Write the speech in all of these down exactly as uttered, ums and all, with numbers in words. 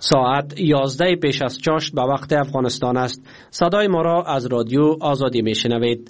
ساعت یازده پیش از چاشت به وقت افغانستان است. صدای ما را از رادیو آزادی می شنوید.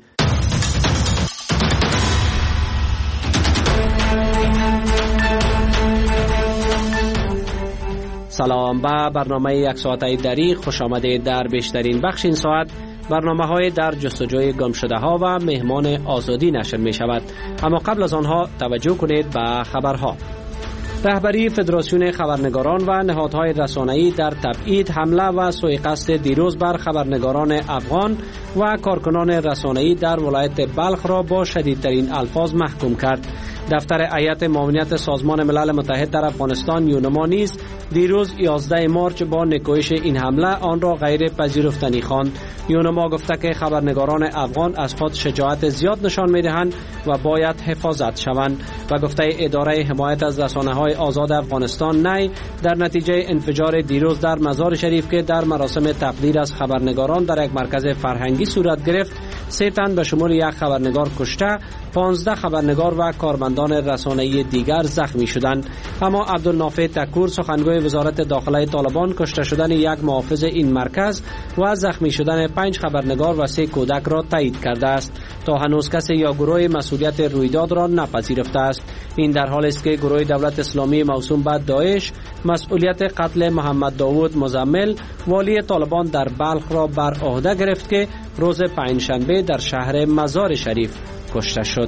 سلام، به برنامه یک ساعته دری خوش آمدید. در بیشترین بخش این ساعت برنامه های در جستجوی گم شده ها و مهمان آزادی نشر می شود. اما قبل از آنها توجه کنید به خبرها. رهبری فدراسیون خبرنگاران و نهادهای رسانه‌ای در تبعید حمله و سوءقصد دیروز بر خبرنگاران افغان و کارکنان رسانه‌ای در ولایت بلخ را با شدیدترین الفاظ محکوم کرد. دفتر هیئت معاونت سازمان ملل متحد در افغانستان یونما نیز دیروز یازده مارچ با نکوهش این حمله آن را غیر پذیرفتنی خواند. یونما گفته که خبرنگاران افغان از خود شجاعت زیاد نشان می‌دهند و باید حفاظت شوند و گفته اداره حمایت از رسانه‌های آزاد افغانستان نی در نتیجه انفجار دیروز در مزار شریف که در مراسم تقدیر از خبرنگاران در یک مرکز فرهنگی صورت گرفت، سه تن به شمول یک خبرنگار کشته، پانزده خبرنگار و کارمندان رسانه‌ای دیگر زخمی شدند. اما عبدالنافع تکور سخنگوی وزارت داخله طالبان کشته شدن یک محافظ این مرکز و زخمی شدن پنج خبرنگار و سه کودک را تایید کرده است. تا هنوز کسی یا گروه مسئولیت رویداد را نپذیرفته است. این در حالی است که گروه دولت اسلامی موسوم به داعش مسئولیت قتل محمد داوود مزمل والی طالبان در بلخ را بر عهده گرفت که روز پنجشنبه در شهر مزار شریف کشته شد.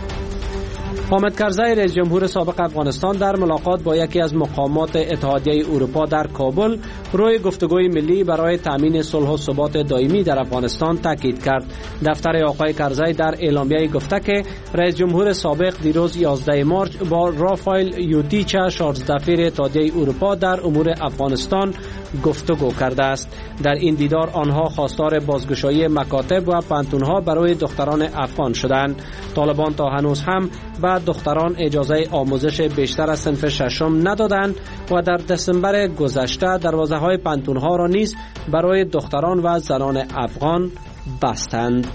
حامد کرزی رئیس جمهور سابق افغانستان در ملاقات با یکی از مقامات اتحادیه اروپا در کابل روی گفتگوی ملی برای تامین صلح و ثبات دائمی در افغانستان تاکید کرد. دفتر آقای کرزی در اعلامیه گفته که رئیس جمهور سابق دیروز یازده مارچ با رافائل یوتیچا شارژدفیر اتحادیه اروپا در امور افغانستان گفتگو کرده است. در این دیدار آنها خواستار بازگشایی مکاتب و پانتونها برای دختران افغان شدند. طالبان تا هنوز هم به دختران اجازه آموزش بیشتر از صنف ششم ندادند و در دسامبر گذشته دروازه های پانتونها را نیز برای دختران و زنان افغان بستند.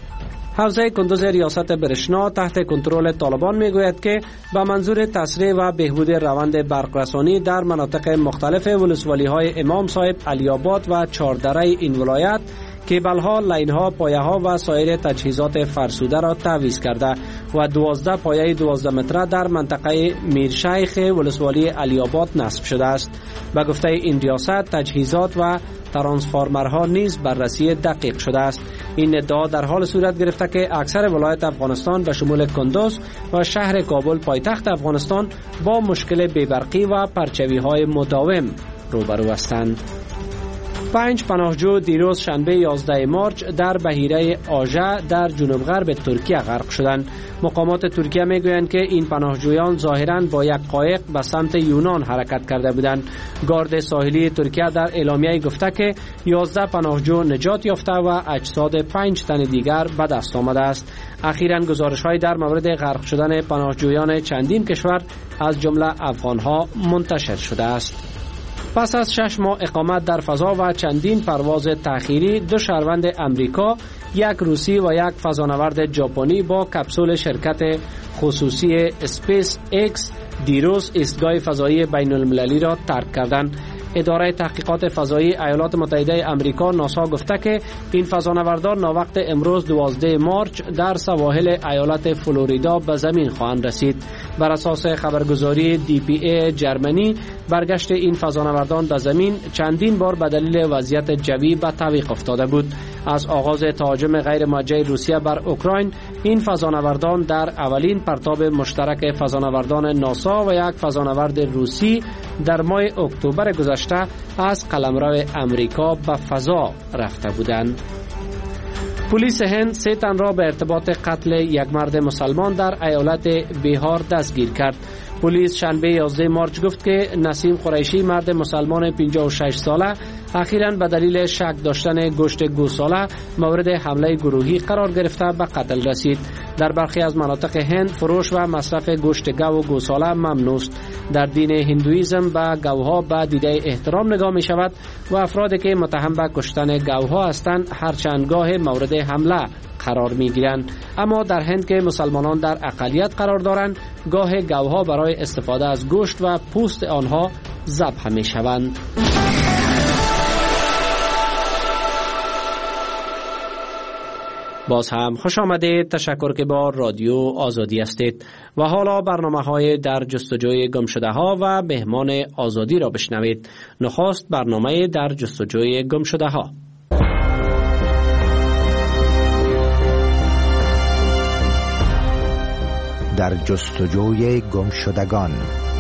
حوزه کندوز ریاست برشنا تحت کنترل طالبان میگوید که به منظور تسریع و بهبود روند برقرسانی در مناطق مختلف ولسوالی های امام صاحب، علی‌آباد و چهاردره این ولایت کیبل‌ها، لاین‌ها، پایه‌ها و سایر تجهیزات فرسوده را تعویض کرده و دوازده پایه دوازده متره در منطقه میرشیخ ولسوالی علی‌آباد نصب شده است. به گفته این ریاست تجهیزات و ترانسفورمرها نیز بررسی دقیق شده است. این ادعا در حال صورت گرفته که اکثر ولایت افغانستان به شمول کندوز و شهر کابل پایتخت افغانستان با مشکل بی‌برقی و پرچوی‌های مداوم روبرو هستند. پنج پناهجو دیروز شنبه یازده مارچ در بحیره آژه در جنوب غرب ترکیه غرق شدند. مقامات ترکیه میگویند که این پناهجویان ظاهراً با یک قایق به سمت یونان حرکت کرده بودند. گارد ساحلی ترکیه در اعلامیه گفته که یازده پناهجو نجات یافته و اجساد پنج تن دیگر به دست آمده است. اخیراً گزارش‌های در مورد غرق شدن پناهجویان چندین کشور از جمله افغان‌ها منتشر شده است. پس از شش ماه اقامت در فضا و چندین پرواز تأخیری، دو شهروند امریکا، یک روسی و یک فضانورد ژاپنی با کپسول شرکت خصوصی اسپیس ایکس دیروز ایستگاه فضایی بین المللی را ترک کردند. اداره تحقیقات فضایی ایالات متحده آمریکا ناسا گفته که این فضانوردان ناوقت امروز دوازده مارچ در سواحل ایالت فلوریدا به زمین خواهند رسید. بر اساس خبرگزاری دی پی ای جرمنی برگشت این فضانوردان به زمین چندین بار به دلیل وضعیت جوی به تعویق افتاده بود. از آغاز تهاجم غیر موجه روسیه بر اوکراین، این فضانوردان در اولین پرتاب مشترک فضانوردان ناسا و یک فضانورد روسی در ماه اکتبر گذشته از قلمرو امریکا به فضا رفته بودند. پلیس هند سه تن را به ارتباط قتل یک مرد مسلمان در ایالت بیهار دستگیر کرد. پلیس شنبه یازده مارچ گفت که نسیم قریشی مرد مسلمان پنجاه و شش ساله اخیراً به دلیل شک داشتن گوشت گوساله مورد حمله گروهی قرار گرفته به قتل رسید. در برخی از مناطق هند فروش و مصرف گوشت گاو و گوساله ممنوع است. در دین هندویزم به گاوها به دیده احترام نگاه می شود و افرادی که متهم به کشتن گاوها هستند هر چند گاه مورد حمله قرار می گیرند. اما در هند که مسلمانان در اقلیت قرار دارند، گاه گاوها برای استفاده از گوشت و پوست آنها ذبح می شوند. باز هم خوش آمدید. تشکر که با رادیو آزادی هستید و حالا برنامه های در جستجوی گم شده ها و مهمان آزادی را بشنوید. نخست برنامه در جستجوی گم شده ها. در جستجوی گم شدگان.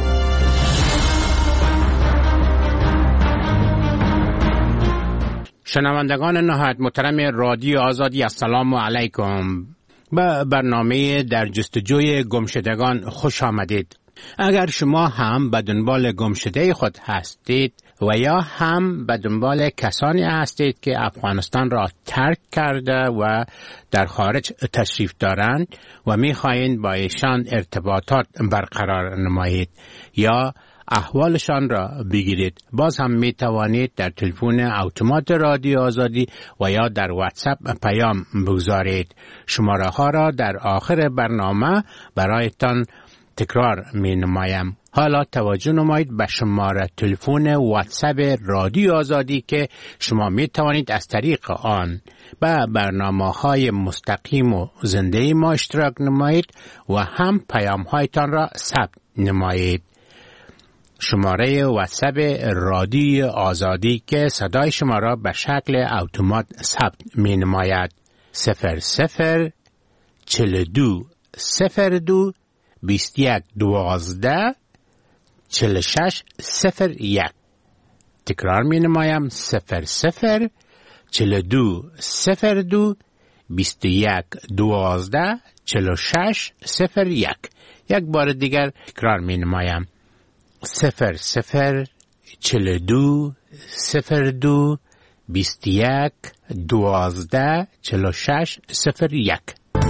شنوندگان نهایت محترم رادیو آزادی، السلام علیکم. به برنامه در جستجوی گمشدگان خوش آمدید. اگر شما هم به دنبال گمشده خود هستید و یا هم به دنبال کسانی هستید که افغانستان را ترک کرده و در خارج تشریف دارند و می‌خواهید با ایشان ارتباطات برقرار نمایید یا احوالشان را بگیرید، باز هم می توانید در تلفن اتومات رادیو آزادی و یا در واتساپ پیام بگذارید. شماره ها را در آخر برنامه برایتان تکرار می نمایم. حالا توجه نمایید به شماره تلفن واتساپ رادیو آزادی که شما می توانید از طریق آن به برنامه های مستقیم و زنده ما اشتراک نمایید و هم پیام هایتان را ثبت نمایید. شماره واتساپ رادیو آزادی که صدای شما را به شکل اتومات ثبت می نماید صفر صفر چل دو صفر دو بیست یک دوازده چل شش صفر یک. تکرار می نمایم صفر صفر چل دو صفر دو بیست یک دوازده چل شش صفر یک. یک بار دیگر تکرار می نمایم صفر صفر چل دو صفر دو بیست یک دوازده چل شش صفر یک.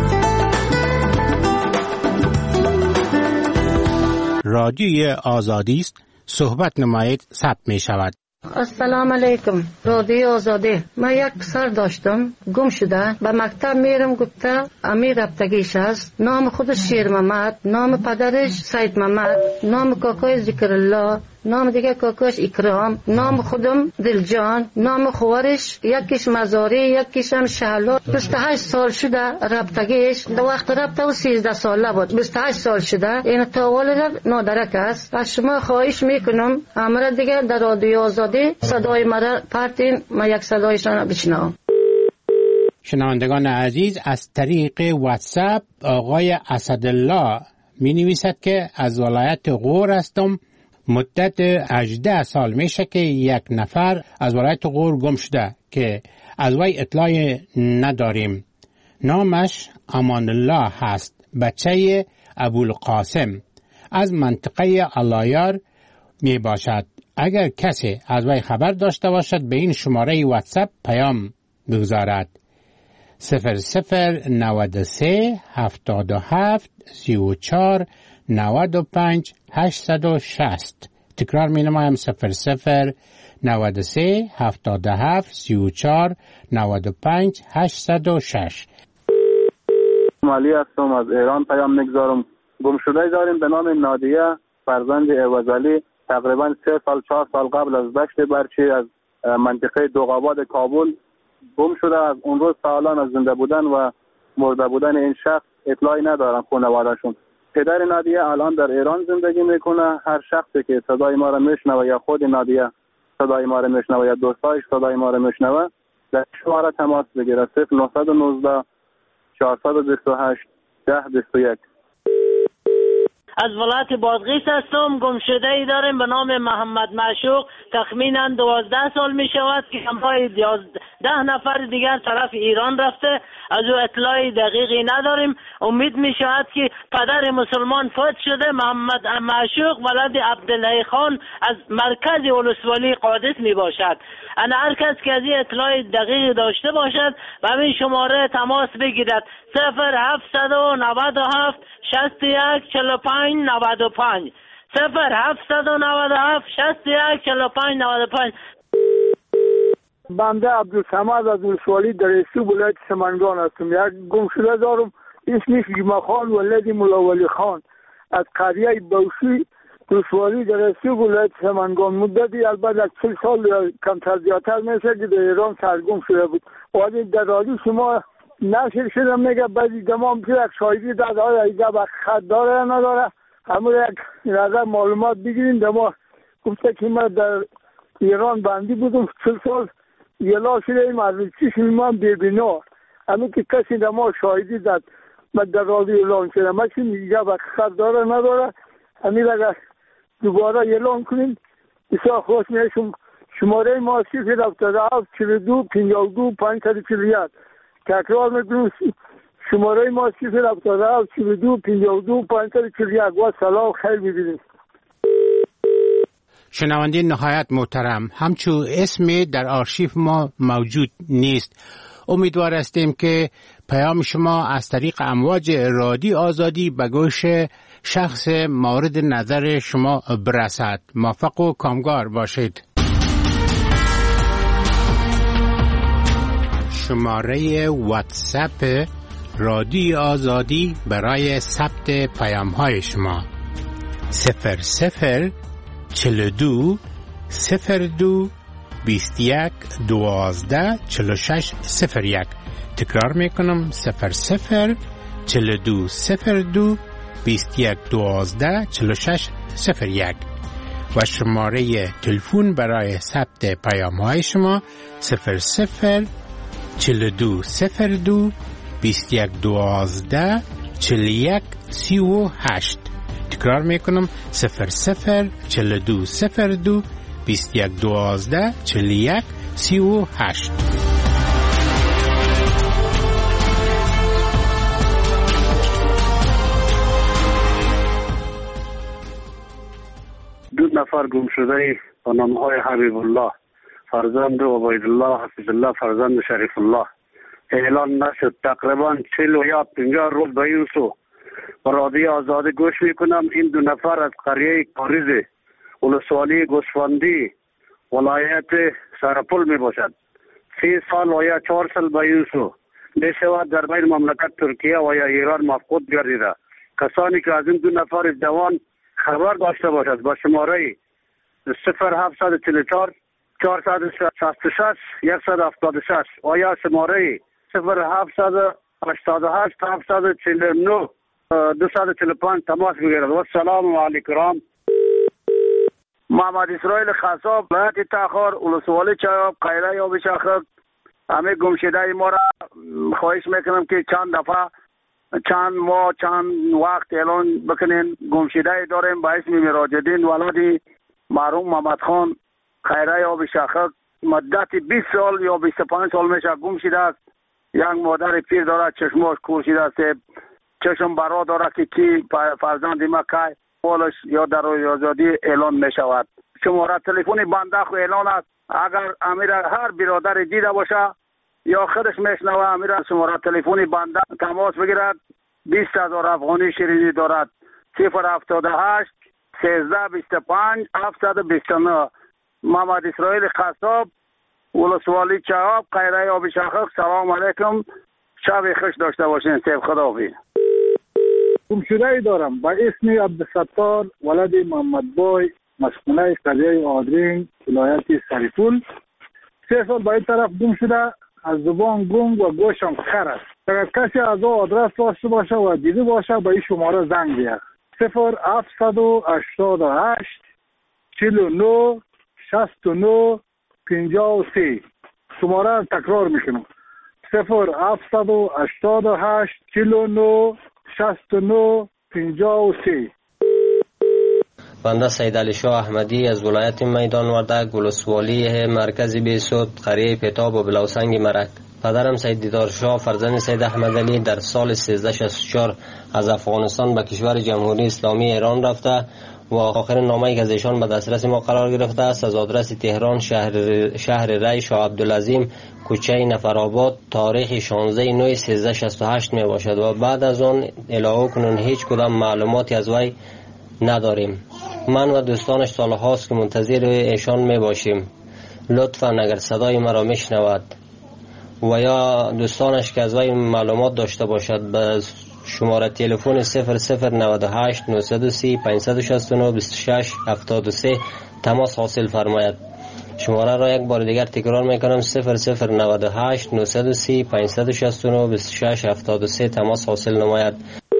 رادیوی آزادی است. صحبت نمایید ثبت می شود. السلام علیکم. رادیو آزادی. من یک پسر داشتم گم شده. به مکتب میرم گفته امیر رفتگیش است. نام خودش شیر محمد، نام پدرش سید محمد، نام کاکای ذکر الله، نام دیگه کاکاش اکرام، نام خودم دلجان، نام خوارش یکیش مزاری یکیش هم شهلا. بیست و هشت سال شده رفتگیش. دو وقت رفته و سیزده ساله بود. بیست و هشت سال شده. این تاول نادرک است. از شما خواهش میکنم امر دیگه در رادیو آزادی صدای مرا پرتین، ما یک صدایشان بشنوم. شنوندگان عزیز، از طریق واتساپ آقای اسدالله می نویسد که از ولایت غور هستم. مدت هجده سال میشه که یک نفر از ولایت غور گم شده که از وی اطلاع نداریم. نامش امان الله هست، بچه ابوالقاسم، از منطقه علایار می باشد. اگر کسی از وی خبر داشته باشد به این شماره واتساپ پیام بگذارد صفر صفر نود و سه هفتاد و هفت سی و چهار نود و پنج هشتصد و شصت. تکرار می نمایم صفر صفر نود و سه هفتاد و هفت سی و چهار نود و پنج هشتصد و شش. مالی هستم، از ایران پیام میگذارم. گم شده داریم به نام نادیه فرزند عوضعلی. تقریبا سه سال چهار سال قبل از دشت برچی از منطقه دوغاباد کابل گم شده. از اون روز سالان از زنده بودن و مرده بودن این شخص اطلاعی ندارن خانواده‌شون. پدر نادیه الان در ایران زندگی میکنه. هر شخصی که صدای ما را میشنوه یا خود نادیه صدای ما را میشنوه یا دوستایش صدای ما را میشنوه در شماره تماس بگیره صفر نه یک نه چهارصد و بیست و هشت ده بیست و یک. از ولایت بادغیس هستم. گم شده ای داریم به نام محمد معشوق. تخمینا دوازده سال می شود که همراه ده نفر دیگر طرف ایران رفته. از او اطلاعی دقیقی نداریم. امید می شود که پدر مسلمان فوت شده. محمد معشوق ولد عبدالله خان از مرکز ولسوالی قادس می باشد. انا هر کس که از این اطلاع دقیق داشته باشد و همین شماره تماس بگیرد صفر هفتصد و نود و هفت شصت و یک چهل و پنج نود و پنج صفر هفتصد و نود و هفت شصت و یک چهل و پنج نود و پنج. بنده عبدالصمد از ولسوالی در ایسو ولایت سمنگان هستم. یک گم شده دارم اسمش جمعه خان ولد مولا ولی خان از قریه بوشی دشواری در رسی ولایت سمنگان مدتی البته یک چل سال یا کمتر زیادتر میشه که در ایران سرگم شده بود. ولی در رادیو شما نشر شده میگه بعضی دمام که یک شاهدی داده های ایجا خط داره یا نداره، همون یک نظر معلومات بگیرین. دما گفته که من در ایران بندی بودم چل سال یلا شده ایم از چیش من ببینا، همون که کسی دما شاهدی داد من در رادیو اعلان شده. من چی میگه خط داره نداره، همین اگر دوباره اعلان کنیم بسیار خوش میشم. شماره ما صفر هفتاد و هفت چهل و دو پنجاه و دو پانصد و چهل و یک. تکرار میکنم شماره ما صفر هفتاد و هفت چهل و دو پنجاه و دو پانصد و چهل و یک. و سلام خیر ببینید. شنونده نهایت محترم، همچو اسمی در آرشیف ما موجود نیست. امیدوار هستیم که پیام شما از طریق امواج رادیو آزادی به گوش شخص مورد نظر شما برسد. موفق و کامگار باشید. شماره واتساپ رادیو آزادی برای ثبت پیام های شما صفر صفر چهل و دو صفر دو بیست و یک دوازده چهل و شش صفر یک. تکرار میکنم صفر صفر چهل و دو صفر دو بیست و یک دوازده چهل و شش صفر یک. و شماره تلفن برای ثبت پیام های شما صفر صفر چهل و دو صفر دو بیست و یک دوازده چهل و یک سی و هشت. تکرار میکنم صفر صفر چهل و دو صفر دو بیست و یک دوازده چهل و یک سی و هشت. دو نفر گم شده با نامهای حبیب الله فرزند عبید الله حفظ الله فرزند شریف الله اعلان نشد. تقریبا چهل و یا پنجاه روز به این سو با رادیو آزادی گوش میکنم. این دو نفر از قریه کاریز ولسوالی گوسفندی ولایت سرپل می باشد. سی سال و یا چهار سال به این سو میشود در بین مملکت ترکیه و یا ایران مفقود گردیده. کسانی که از این دو نفر جوان خبر داشته باشد با شماره صفر هفتصد چهل و چهار چهارصد و شصت و شش صد و هفتاد و شش و یا شماره صفر هفتصد هشتاد و هشت هفتصد و چهل و نه دویست و چهل و پنج تماس بگیرد. و سلام علیکم. محمد اسرائیل خصاب ولایت تاخر ولسوالی چایاب قیره یا بشاخک. همه گمشده ما را خواهش میکنم که چند دفعه چند ماه چند وقت اعلان بکنین. گمشده داریم با اسم مراجدین ولادی مرحوم محمد خان خیره یا بشاخک مدت بیست سال یا بیست و پنج سال میشه گم شده است. یک مادر پیر دارد چشماش کور شده است، چشم برا دارد که کی فرزند ما که پولش یا در آزادی اعلان می شود. شماره تلفنی بنده خو اعلان است. اگر امیر هر برادر دیده باشه یا خودش میشنوه امیر شماره تلفنی بنده تماس بگیرد. بیست هزار افغانی شیرینی دارد. صفر هفتاد و هشت سیزده بیست و پنج هفتصد و بیست و نه. محمد اسرائیل خصاب ولسوالی چهاب قیره آب شاخک. سلام علیکم، شب خوش داشته باشین. سیف خداحافظ. گمشده ای دارم با اسم عبدالستار ولد محمد بای مسکونه قریه آدرین ولایت سرپل. سه سال با این طرف گم شده. از زبان گم و گوشم خر است. اگر کسی از او آدرس داشته باشه و دیده باشه با این شماره زنگ بیاد. صفر هفتصد و هشتاد و هشت چهل و نه شصت و نه پنجاه و سه. شماره تکرار میکنم صفر هفتصد و هشتاد و هشت چهل و نه شصت و نه پنجاه و سه. بنده سید علی شاه احمدی از ولایت میدان وردک ولسوالی مرکزی بیسود قریه پتاب و بلاوسنگ مرک. پدرم سید دیدار شاه فرزند سید احمد علی در سال سیزده شصت و چهار از افغانستان به کشور جمهوری اسلامی ایران رفته و آخرین نامه‌ای که از ایشان به دسترس ما قرار گرفته است از آدرس تهران شهر شهر ری شاه عبدالعظیم کوچه نفرآباد تاریخ شانزده نوامبر سیزده شصت و هشت می باشد و بعد از آن الهو کنون هیچ کدام معلوماتی از وی نداریم. من و دوستانش سالهاست که منتظر ایشان می باشیم. لطفاً اگر صدای مرا میشنود و یا دوستانش که از وی معلومات داشته باشد به شماره تلفن صفر صفر نود و هشت نهصد و سی پانصد و شصت و نه بیست و شش هفتاد و سه تماس حاصل فرماید. شماره را یک بار دیگر تکرار میکنم صفر صفر نود و هشت نهصد و سی پانصد و شصت و نه بیست و شش هفتاد و سه تماس حاصل نماید.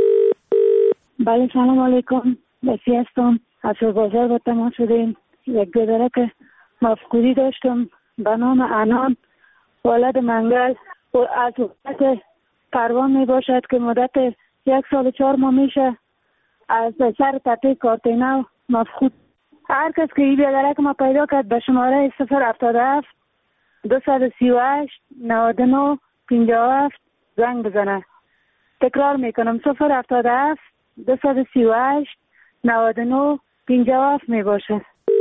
بله سلام علیکم، بسی هستم از بازار با تماس شدیم. یک گذره که مفقودی داشتم به نام انان ولد منگل و از وقت پروان می باشد که مدت یک سال و چهار ماه میشه از سر تپه کارتینو مفقود. هر کس که این بیادره که ما پیدا کرد به شماره صفر هفتاد و هفت دویست و سی و هشت نود و نه پنجاه و هفت زنگ بزنه. تکرار میکنم صفر هفتاد و هفت دویست و سی و هشت نود و نه پنجاه و هفت می باشه.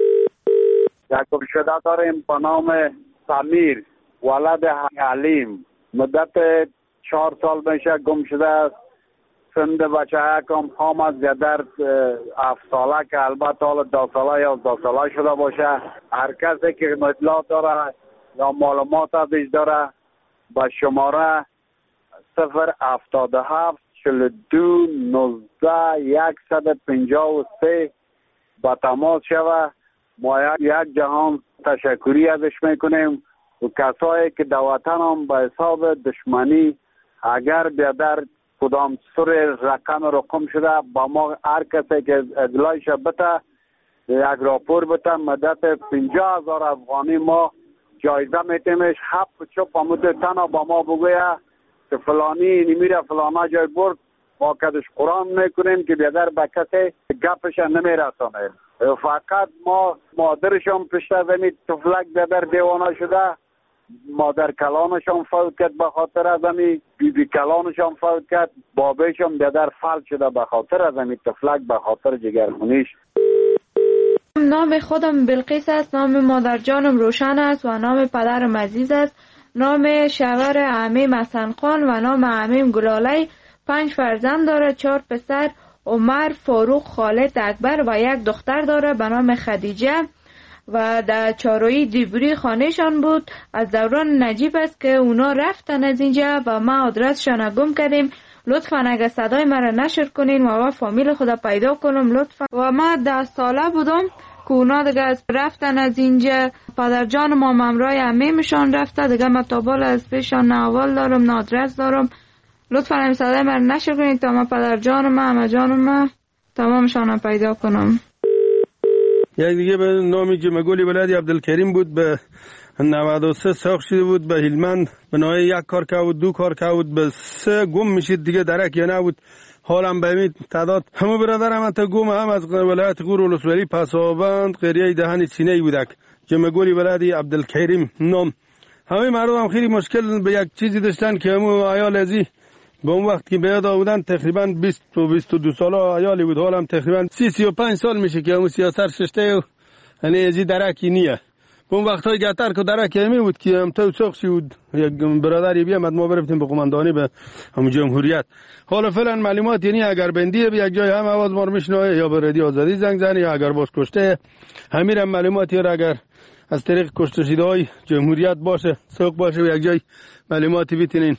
یک گمشده داریم به نام سمیر ولد حلیم، مدت چهار سال میشه گم شده است. سند بچه کم هم از در هفت ساله که البته حالا دو ساله یا دو ساله شده باشه. هر کسی که اطلاعات داره یا معلومات ازش داره با شماره صفر هفتاد و هفت چهل و دو نوزده صد و پنجاه و سه با تماس شوه. ما یک جهان تشکری ازش میکنیم و کسایی که در وطن هم به حساب دشمنی اگر بیادر کدام سر رقم رقم شده با ما هر کسی که ادلایش بته یک راپور بته مدت پنجاه هزار افغانی ما جایزه میتیمش. هفت چوب امود تنها با ما بگویه که فلانی نمیره فلانا جای برد ما کدش قرآن میکنیم که بیادر به کسی گپش نمیرسانه. فقط ما مادرشان پشت زمین تفلک بیادر دیوانه شده، مادر کلانشان فوت کرد به خاطر از امی، بی بی کلانشان فوت کرد، بابیشان بیادر فلج شده به خاطر از امی تفلک به خاطر جگرخونیش. نام خودم بلقیس است، نام مادر جانم روشن است و نام پدرم عزیز است. نام شوهر عمیم حسن خان و نام عمیم گلالی. پنج فرزند داره، چهار پسر عمر، فاروق، خالد، اکبر و یک دختر داره به نام خدیجه و در چاروی دیبری خانهشان بود. از دوران نجیب است که اونا رفتن از اینجا و ما آدرسشان گم کردیم. لطفا اگه صدای مرا نشر کنین و ما فامیل خدا پیدا کنم لطفا. و ما ده ساله بودم که اونا دیگه رفتن از اینجا. پدر جان ما ممرای عمیمشان رفته دیگه. ما تابال از پیشان نه اول دارم نه آدرس دارم. لطفا این صدای مرا نشر کنین تا ما پدر جان ما همه جان ما تمامشان پیدا کنم. یک دیگه به نامی جمگولی ولدی عبدالکریم بود، به نود و سه ساخت شده بود، به هلمند به نوعی یک کار که بود دو کار که بود به سه گم میشید دیگه درک یا نبود. حالم به امید تعداد همه برادرم انتا گم هم از ولایت غور ولسوالی پسابند قریه دهن سینه بودک. جمگولی ولدی عبدالکریم نام. همه مردم هم خیلی مشکل به یک چیزی داشتن که همو عیال ازی به اون وقت که بیاد آودن تقریبا بیست و بیست و دو ساله عیالی بود. حالم تقریبا سی سی و پنج سال میشه که همو سیاست ششته و یعنی ازی درکی نیه. به اون وقت های گتر که درکی همی بود که هم تو ساخشی بود. یک برادری بیامد ما برفتیم به قماندانی به همون جمهوریت. حالا فعلا معلومات یعنی اگر بندیه به یک جای هم آواز مار میشنوه یا به رادیو آزادی زنگ زنی یا اگر باز کشته همین هم معلوماتی را اگر از طریق کشته شده های جمهوریت باشه سوق باشه و یک جای معلوماتی بیتینین.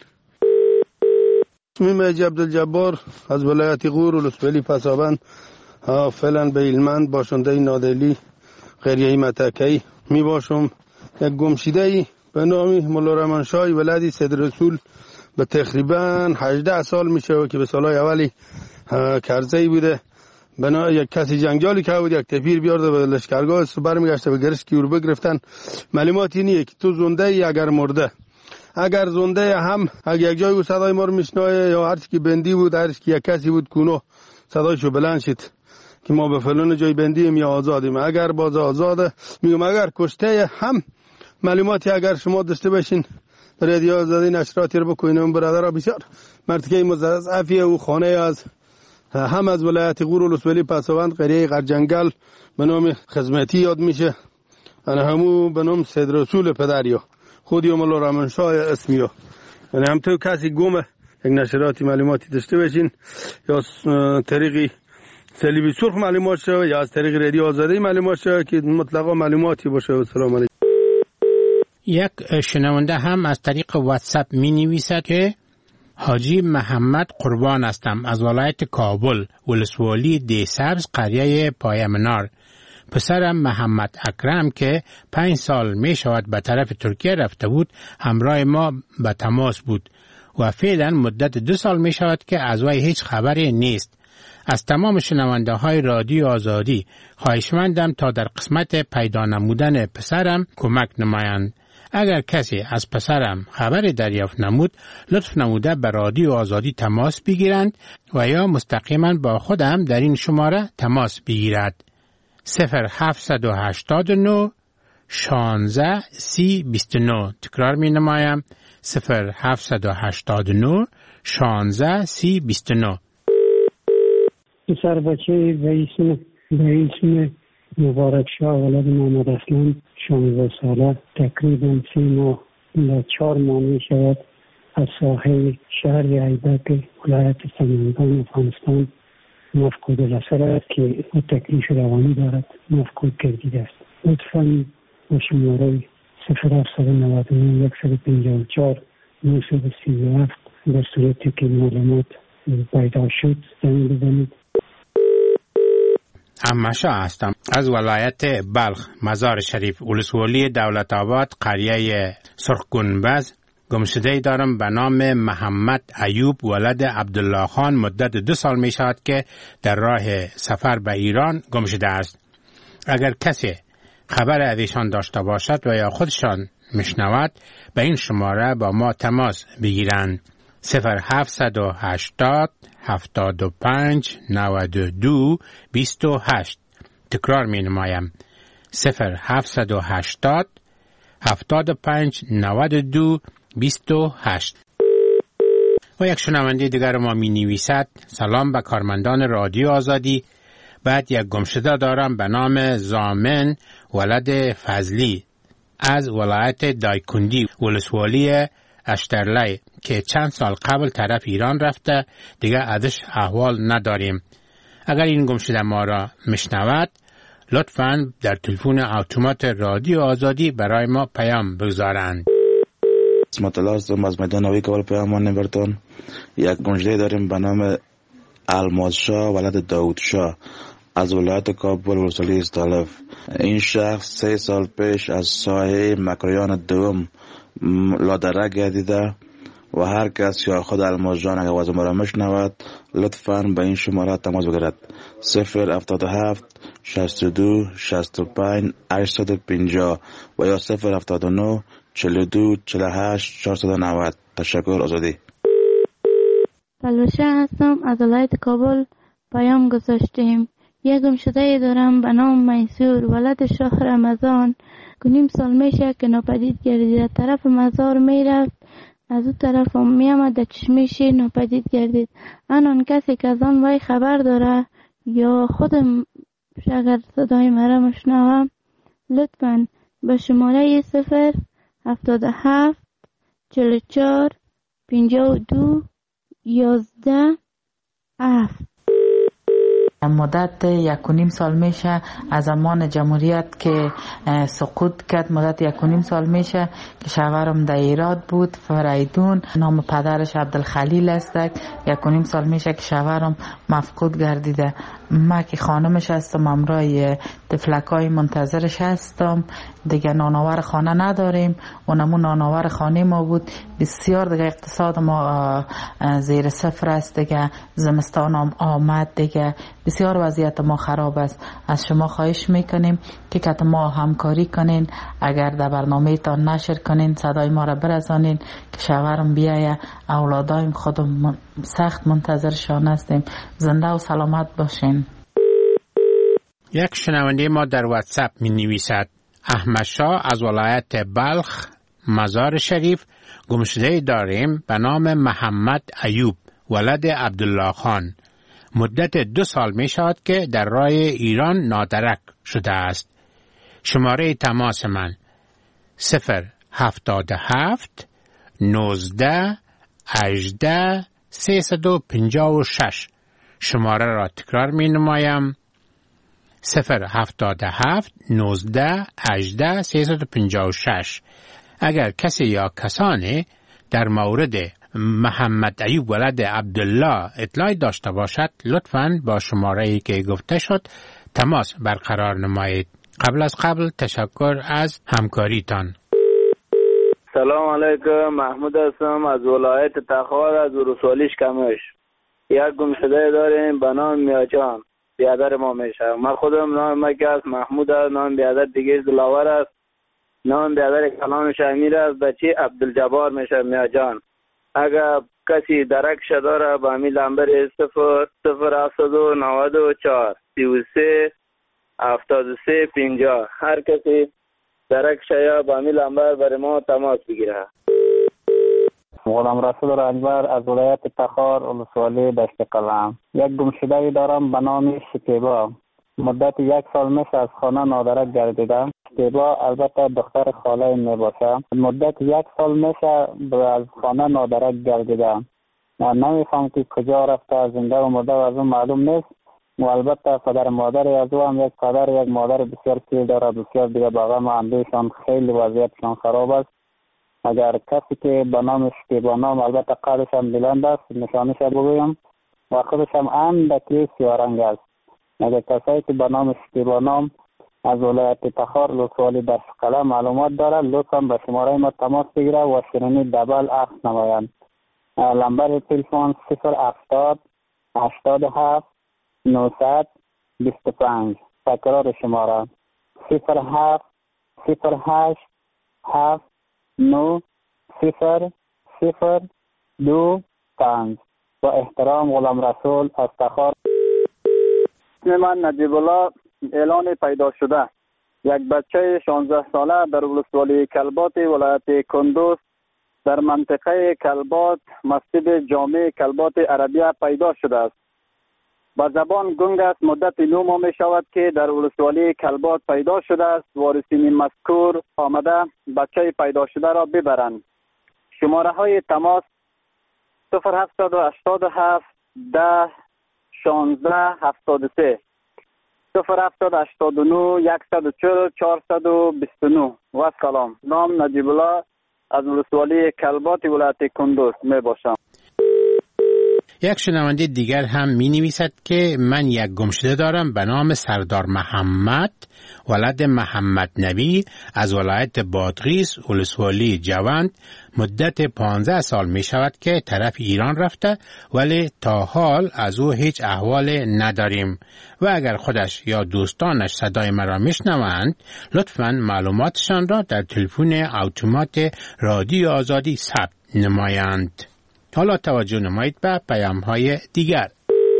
اسمیم اجی عبدالجبار از ولایت غور ولسوالی پسابند فعلا به هلمند باشنده نادلی قریه متکی می باشم. یک گمشیده ای به نامی مولا رحمانشاه ولدی سید رسول به تقریبا هجده سال میشه و که به سالهای اولی کرزه ای بوده. بنا یک کسی جنگجالی که بود یک تپیر بیارده به لشکرگاه سپر میگشته به گرش کیور بگرفتن. معلوماتی اینه که تو زنده ای اگر مرده اگر زنده هم اگر یک جای او صدای ما رو میشنوه یا هرچی که بندی بود هرچی که یک کسی بود کونو صدایشو بلند شد که ما به فلان جای بندیم یا آزادیم. اگر باز آزاده میگم اگر کشته هم معلوماتی اگر شما داشته باشین رادیو آزادی نشراتی رو بکنین. اون برادرها بسیار مرتکه مضاعفی او خانه از هم از ولایت غور ولسوالی پسابند قریه غرجنگل به نام خدمتی یاد میشه. انا همو به نام سید رسول پدریا خودی مولا رحمانشاه اسمیو. یعنی هم تو کسی گمه یک نشراتی معلوماتی داشته باشین یا طریقی صلیبی سرخ معلومات شده یا از طریق رادیو آزادی معلومات شده که مطلقا معلوماتی باشه. و سلام علیکم. یک شنونده هم از طریق واتساپ می نویسد که حاجی محمد قربان هستم از ولایت کابل، ولسوالی دی سبز، قریه پایمنار. پسرم محمد اکرم که پنج سال می شود به طرف ترکیه رفته بود همراه ما به تماس بود و فعلا مدت دو سال می شود که از وی هیچ خبری نیست. از تمام شنونده های رادیو آزادی خواهشمندم تا در قسمت پیدا نمودن پسرم کمک نمایند. اگر کسی از پسرم خبری دریافت نمود لطف نموده به رادیو آزادی تماس بگیرند و یا مستقیما با خودم در این شماره تماس بگیرد. صفر هفتصد و هشتاد و نه شانزده سی بیست و نه. تکرار می نمایم. صفر هفتصد و هشتاد و نه شانزده سی بیست و نه. پسر بچه به اسم به اسم مبارک شاه ولد محمد اسلام شانزده ساله تقریبا سه ماه و چهار ماه می شود از ساحل شهر ایبک ولایت سمنگان افغانستان مفقود الاثر است که تکلیف روانی دارد، مفقود گردیده است. لطفاً با شماره صفر هفتصد و نود و نه صد و پنجاه و چهار نهصد و سی و هفت در صورتی که معلومات پیدا شد زنگ بزنید. احمدشاه هستم از ولایت بلخ، مزار شریف، ولسوالی دولت آباد، قریه سرخ گنبز. گمشده دارم به نام محمد ایوب ولد عبدالله خان. مدت دو سال می شود که در راه سفر به ایران گمشده است. اگر کسی خبر از ایشان داشته باشد و یا خودشان میشنود به این شماره با ما تماس بگیرند. صفر هفتصد و هشتاد هفتاد و پنج نود و دو بیست و هشت. تکرار می نمایم. صفر هفتصد و هشتاد هفتاد و پنج نود و دو بیست و هشت. و یک شنونده دیگر ما می نویسد: سلام به کارمندان رادیو آزادی. بعد یک گمشده دارم به نام زامن ولد فضلی از ولایت دایکندی، ولسوالی اشترلی که چند سال قبل طرف ایران رفته، دیگه ازش احوال نداریم. اگر این گمشده ما را میشنود لطفاً در تلفن اتومات رادیو آزادی برای ما پیام بگذارند. اسمت الله هستم از میدان نوی کابل پیامان نمبرتون. یک گمشده داریم به نام الماس شاه ولد داود شاه از ولایت کابل ولسوالی استالف. این شخص سه سال پیش از ساحه مکریان دوم لادره گردیده و هر کس یا خود الماس جان اگر آواز ما را میشنود لطفاً به این شماره تماس بگیرد. صفر هفتاد و هفت شصت و دو شصت و پنج هشتصد و پنجاه و یا صفر هفتاد و نه چهل و دو چهل و هشت چهارصد و نود. تشکر. آزادی. بلوشه هستم از ولایت کابل پیام گذاشتیم. یک گمشده دارم به نام میسور ولد شاه رمضان که نیم سال میشه که ناپدید گردید. طرف مزار میرفت، از اون طرف هم میامد در چشمه شیر ناپدید گردید. آن کسی که از آن وی خبر داره یا خودم اگر صدای مرا مشنوم لطفاً به شماره صفر هفتاد و هفت چهل و چهار پنجاه و دو یازده هفت. مدت یک و نیم سال میشه از زمان جمهوریت که سقوط کرد. مدت یک و نیم سال میشه که شوهرم در ایراد بود، فریدون. نام پدرش عبدالخلیل است. یک و نیم سال میشه که شوهرم مفقود گردیده. ما که خانمش هستم، امرای طفلکای منتظرش هستم. دیگه نانآور خانه نداریم. اونمون نانآور خانه ما بود. بسیار دیگه اقتصاد ما زیر صفر است. دیگه زمستان هم آمد، دیگه بسیار وضعیت ما خراب است. از شما خواهش میکنیم که که ما همکاری کنین، اگر در برنامه تان نشر کنین صدای ما را برسانین که شوهرم بیایه. اولادایم خودم سخت منتظرشان هستیم. زنده و سلامت باشین. یک شنونده ما در واتساپ می نویسد: احمدشاه از ولایت بلخ، مزار شریف. گمشده داریم به نام محمد ایوب ولد عبدالله خان. مدت دو سال می شود که در راه ایران نادرک شده است. شماره تماس من صفر هفتاد و هفت نوزده هجده سیصد و پنجاه و شش. شماره را تکرار می نمایم: صفر هفتاد و هفت نوزده هجده سیصد و پنجاه و شش. اگر کسی یا کسانی در مورد محمد ایوب ولد عبدالله اطلاعی داشته باشد لطفاً با شماره‌ای که گفته شد تماس برقرار نمایید. قبل از قبل تشکر از همکاریتان. سلام علیکم، محمود هستم از ولایت تخار از ولسوالیش کمش. یک گمشده داریم به نام میاجان، بیادر ما میشه. من خودم نام مکه است، محمود است. نام بیادر دیگه دلاور است. نام بیادر کلانش امیر است. بچه عبدالجبار میشه میاجان. اگر کسی درکش داره با امی لنبر صفر صفر هفتاد و نود و چهار سی و سه هفتاد و سه پنجاه، هر کسی درکش یا با امی لنبر برای ما تماس بگیره. غلام رسول رنجبر از ولایت تخار ولسوالی دشت قلم. یک گمشده دارم به نام شکیبا. مدت یک سال میشه از خانه نادرک گردیدم. شکیبا البته دختر خاله می باشه. مدت یک سال میشه از خانه نادرک گردیدم. من نمیفهم که کجا رفته، زنده و مرده و از اون معلوم نیست. و البته پدر مادر از او هم یک پدر یک مادر بسیار پیر داره، بسیار دیگه باقا ما اندوشان خیلی وضعیتشان خراب است. اگر کسی که به نام شکیبا نام البته قدش هم بلند است نشانش بگویم و خودش هم اندکی سیارنگ است. اگر کسی که به نام شکیبا نام از ولایت تخار ولسوالی دشت قلم معلومات داره لطفا به شماره ما تماس بگیره و شیرینی دبل عکس نمایند. لمبر تلفن صفر هفتاد هشتاد و هفت نهصد بیست و پنج. تکرار شماره صفر هفت صفر هشت هفت نو صفر صفر دو پنج. با احترام غلام رسول از تخار. من نجیب الله اعلان پیدا شده. یک بچه شانزده ساله در ولسوالی کلبات ولایت کندوز در منطقه کلبات مسجد جامع کلبات عربیه پیدا شده است. با زبان گنگ است. مدت نو ماه می شود که در ولسوالی کلبات پیدا شده است. وارثین مذکور آمده بچه پیدا شده را ببرند. شماره های تماس صفر هفتصد و هشتاد و هفت ده شانزده هفتاد و سه صفر هفتصد و هشتاد و نه صد و چهل چهارصد و بیست و نه. و سلام. نام نجیب الله از ولسوالی کلبات ولایت کندوز می باشم. یک شنونده دیگر هم می نویسد که من یک گمشده دارم به نام سردار محمد ولد محمد نبی از ولایت بادغیس ولسوالی جوند. مدت پانزده سال می شود که طرف ایران رفته ولی تا حال از او هیچ احوال نداریم و اگر خودش یا دوستانش صدای مرا می شنوند لطفاً معلوماتشان را در تلفن اتومات رادیو آزادی ثبت نمایند. حالا توجه نمایید به پیام های دیگر.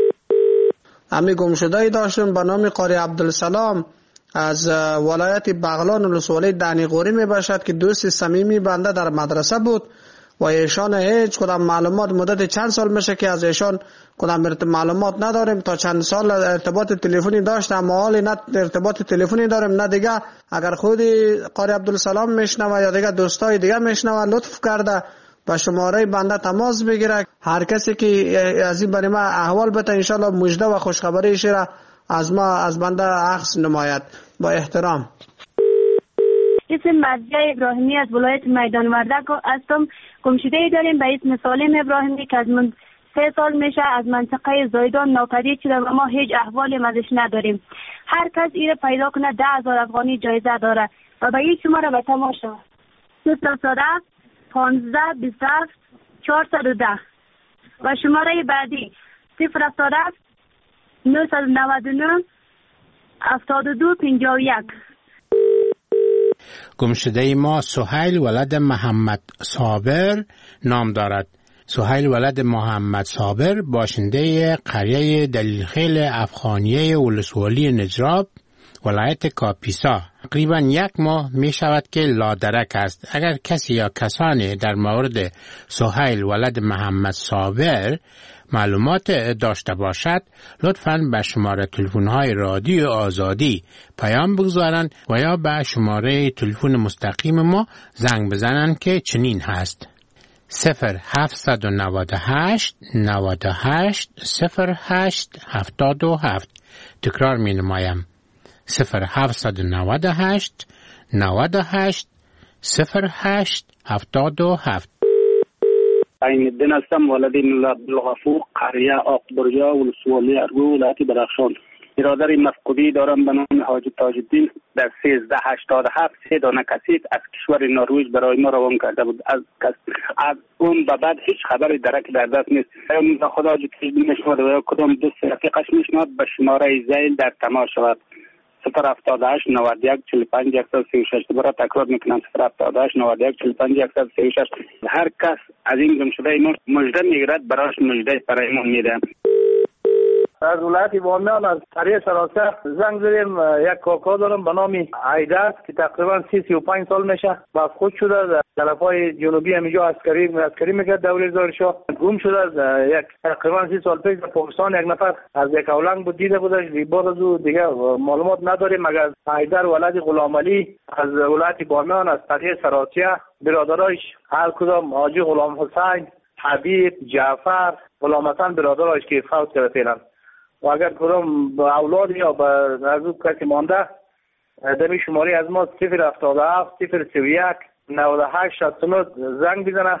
امی گمشده‌ای داشتیم به نام قاری عبدالسلام از ولایت بغلان ولسوالی دنیقوری می باشد که دوست صمیمی بنده در مدرسه بود و ایشان هیچ کدام معلومات مدت چند سال میشه که از ایشان کدام معلومات نداریم. تا چند سال ارتباط تلفنی داشت اما حالی نه ارتباط تلفنی داریم نه دیگه. اگر خودی قاری عبدالسلام میشنوه یا دیگه دوستای دیگه میشنوه لطف کرده با شماره بنده تماس بگیره. هر کسی که از این برای ما احوال بده انشالله مژده و خوشخبری را از ما از بنده عکس نماید. با احترام. اسم مرجع ابراهیمی از ولایت میدان وردک هستم. گمشده‌ای داریم به اسم سالم ابراهیمی که از من سه سال میشه از منطقه زایدان ناپدید شده و ما هیچ احوالی ازش نداریم. هر کس ایره پیدا کنه ده هزار افغانی جایزه داره و به این شماره به تماشا صفر پانزده بیست و هفت چهارصد و ده و شماره بعدی صفر هفتاد و هفت نهصد و نود و نه هفتاد و دو پنجاه و یک. گمشده ما سهیل ولد محمد صابر نام دارد. سهیل ولد محمد صابر باشنده قریه دلیلخیل افغانیه ولسوالی نجراب ولایت کاپیسا تقریبا یک ماه می شود که لادرک است. اگر کسی یا کسانی در مورد سهیل ولد محمد صابر معلومات داشته باشد لطفاً به شماره تلفن‌های رادیو آزادی پیام بگذارند و یا به شماره تلفن مستقیم ما زنگ بزنند که چنین هست: صفر هفتصد و نود و هشت نود و هشت صفر هشت هفتاد و هفت. تکرار می نمایم: صفر هفتصد و نود و هشت نود و هشت صفر هشت هفتاد و هفت. عین الدین هستم، والدین عبدالغفور، قریه آقبریا، ولسوالی ارگو، ولایت بدخشان. برادر مفقودی دارم به نام حاجی تاج الدین. در سیزده هشتاد و هفت سه دانه کسیت از کشور نروژ برای ما روان کرده بود. از از اون به بعد هیچ خبری درک در دست نیست. یا خدا حاجی تاج الدین میشنود و یا کدام دوست رفیقش میشنود به شماره زیل در تماس شود. صفر هفتاد و هشت نود و یک چهل و پنج صد و سی و شش. دوباره تکرار میکنم صفر هفتاد و هشت نود و یک چهل و پنج صد و سی و شش. هر کس از این گم شده ما مژده میگیرد براش مژده برای ما میدم. از ولایت بامیان از طریق سراسر زنگ زدیم. یک کاکا دارم به نام عیدر که تقریبا سی سی و پنج سال میشه، مفقود شده در طرفای جنوبی همینجا عسکری عسکری میکرد دوله زار شاه. گم شده از یک تقریبا سی سال پیش در پاکستان. یک نفر از یک اولنگ بود دیده بودش، بعد از او دیگه معلومات نداریم مگر عیدر ولد غلام علی از ولایت بامیان از طریق سراسر. برادرایش هر کدام حاجی غلام حسین، حبیب، جعفر، غلام حسن برادرایش که فوت کرده فعلا. و اگر کدام به اولاد یا به از او کسی مانده دمی شماری از ما صفر هفتاد و هفت صفر سی و یک نود و هشت شصت و نه زنگ بزنه.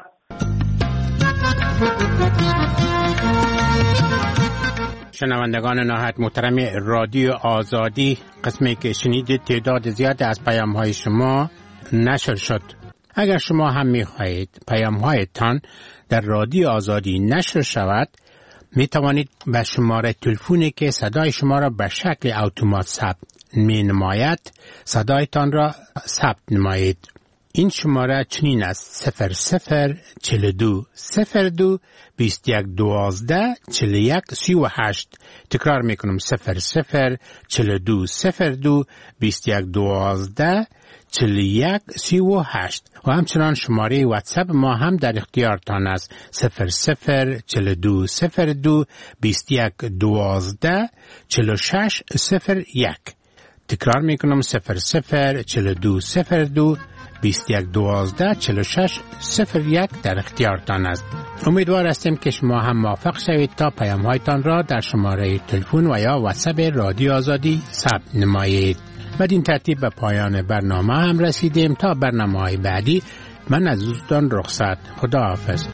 شنوندگان نهایت محترم رادیو آزادی، قسمی که شنیدید تعداد زیاد از پیام های شما نشر شد. اگر شما هم می خواهید پیام هایتان در رادیو آزادی نشر شود، می توانید به شماره تلفنی که صدای شما را به شکل اتومات ثبت می نماید صدایتان را ثبت نمایید. این شماره چنین است: صفر صفر چهل و دو صفر دو بیست و یک دوازده چهل و یک سی و هشت. تکرار می کنم: صفر صفر چهل و دو صفر دو بیست و یک دوازده چهل و یک سی و هشت. و همچنان شماره واتساپ ما هم در اختیارتان است: صفر صفر چهل و دو صفر دو بیست و یک دوازده چهل و شش صفر یک. تکرار می کنم: صفر صفر چهل و دو صفر دو بیست و یک دوازده چهل و شش صفر یک در اختیارتان است. امیدوار هستیم که شما هم موفق شوید تا پیام هایتان را در شماره تلفن و یا واتساپ رادیو آزادی ثبت نمایید. بدین ترتیب به پایان برنامه هم رسیدیم. تا برنامه های بعدی من از دوستان رخصت. خدا حافظ.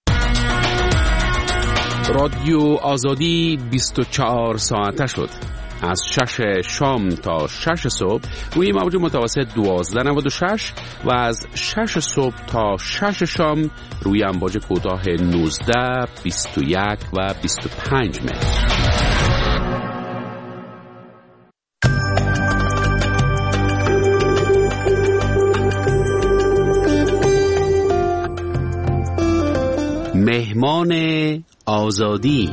رادیو آزادی بیست و چهار ساعته شد. از شش شام تا شش صبح روی موج متوسط دوازده نود و شش و از شش صبح تا شش شام روی امواج کوتاه نوزده، بیست و یک و بیست و پنج متر. مهمان آزادی.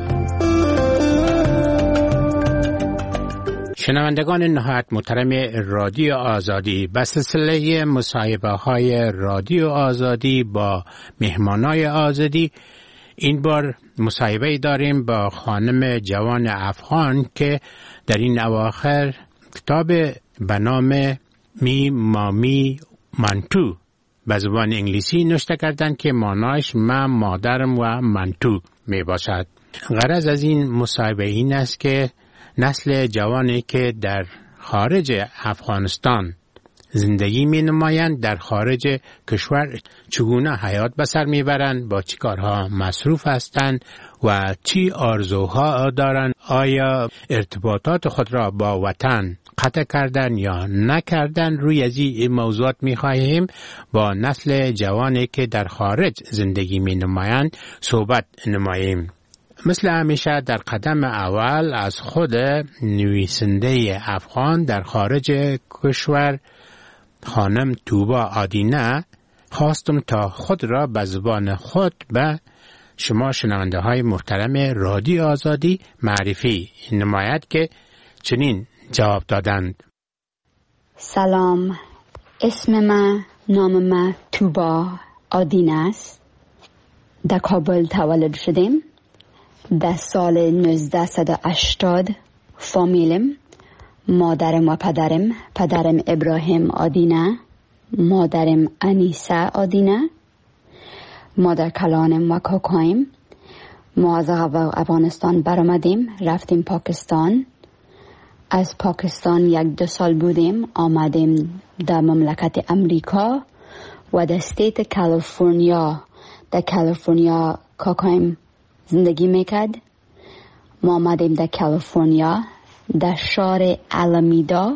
شنوندگان نهایت محترم رادیو آزادی، به سلسله مصاحبه های رادیو آزادی با مهمانای آزادی، این بار مصاحبه داریم با خانم جوان افغان که در این اواخر کتاب به نام می مامی منتو به زبان انگلیسی نوشته کردند که معنایش من مادرم و منتو می باشد. غرض از این مصاحبه این است که نسل جوانی که در خارج افغانستان زندگی می نمایند در خارج کشور چگونه حیات بسر می برند، با چی کارها مصروف هستند و چی آرزوها دارند، آیا ارتباطات خود را با وطن قطع کردن یا نکردن. روی از این موضوعات می خواهیم با نسل جوانی که در خارج زندگی می نمایند صحبت نماییم. مثل همیشه در قدم اول از خود نویسنده افغان در خارج کشور خانم توبا آدینه خواستم تا خود را به زبان خود به شما شنونده های محترم رادیو آزادی معرفی نماید که چنین جواب دادند: سلام، اسم من نام من توبا آدینه است. در کابل تولد شدیم. در سال نوزده و هشتاد فامیلم، مادرم و پدرم، پدرم ابراهیم آدینه، مادرم انیسه آدینه، مادر کلانم و کاکایم. ما از افغانستان برآمدیم، رفتیم پاکستان. از پاکستان یک دو سال بودیم، آمدیم در مملکت امریکا و در استیت کالیفرنیا. در کالیفرنیا کاکایم زندگی میکرد. ما آمدیم در کالیفرنیا، در شهر آلامدا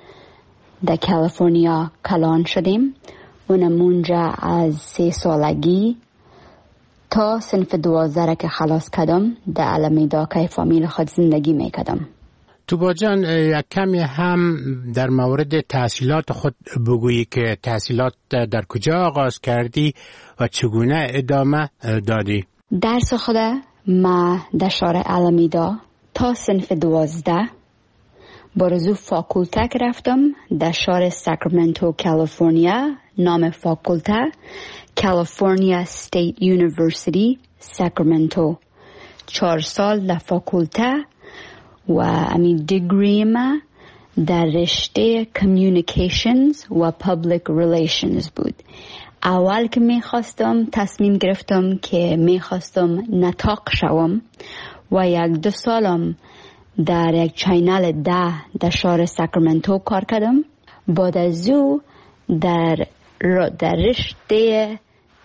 در کالیفرنیا کلان شدیم. اونم اونجا از سه سالگی تا صنف دوازده که خلاص کردم در آلامدا که فامیل خود زندگی میکردم. توبا جان، یک کمی هم در مورد تحصیلات خود بگویی که تحصیلات در کجا آغاز کردی و چگونه ادامه دادی؟ درس خود ما در شهر آلامدا تا صنف دوازده برزو فاکولته که رفتم در شهر ساکرامنتو کالیفرنیا. نام فاکولته کالیفرنیا استیت یونیورسیتی ساکرامنتو. چهار سال در فاکولته و امی دیگری ما در رشته کمیونیکیشنز و پابلیک ریلیشنز بود. اول که میخواستم تصمیم گرفتم که میخواستم نطق شوم و یک دو سالم در یک چینل ده در شهر ساکرامنتو کار کردم. بعد از او در در رشته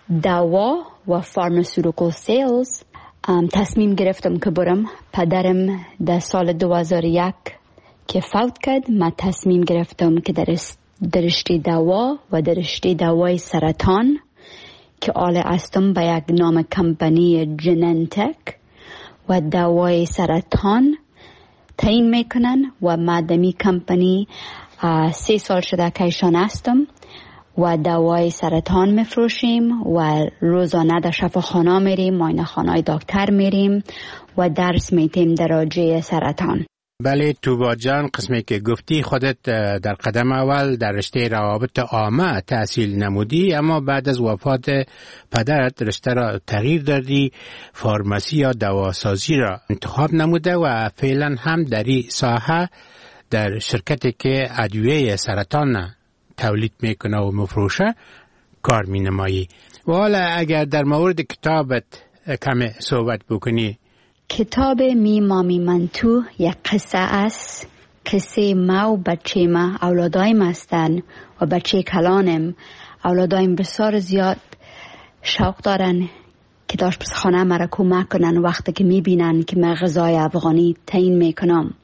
دوا و فارماسیوتیکال سیلز تصمیم گرفتم که برم. پدرم در سال دو هزار و یک که فوت کرد، من تصمیم گرفتم که در در رشته دوا و در رشته دوای سرطان که آل هستم به یک نام کمپانی جننتک و دوای سرطان تعیین میکنن و ما دمی کمپانی سه سال شده که ایشان هستم و دوای سرطان میفروشیم و روزانه در شفاخانه میریم، معاینه خانه دکتر میریم و درس میتیم در راجع سرطان. بله توبا جان، قسمی که گفتی خودت در قدم اول در رشته روابط عامه تحصیل نمودی، اما بعد از وفات پدرت رشته را تغییر دادی، فارماسی یا دواسازی را انتخاب نموده و فعلا هم در این ساحه در شرکتی که ادویه سرطان تولید میکنه و مفروشه کار می نمایی. و حالا اگر در مورد کتابت کمی صحبت بکنی. کتاب می مامی من تو یک قصه است. قصه ما و بچه ما اولادایم هستن و بچه کلانم. اولادایم بسیار زیاد شوق دارن که آشپزخانه مرا کمک کنن وقتی که می بینن که من غذای افغانی تعیین میکنم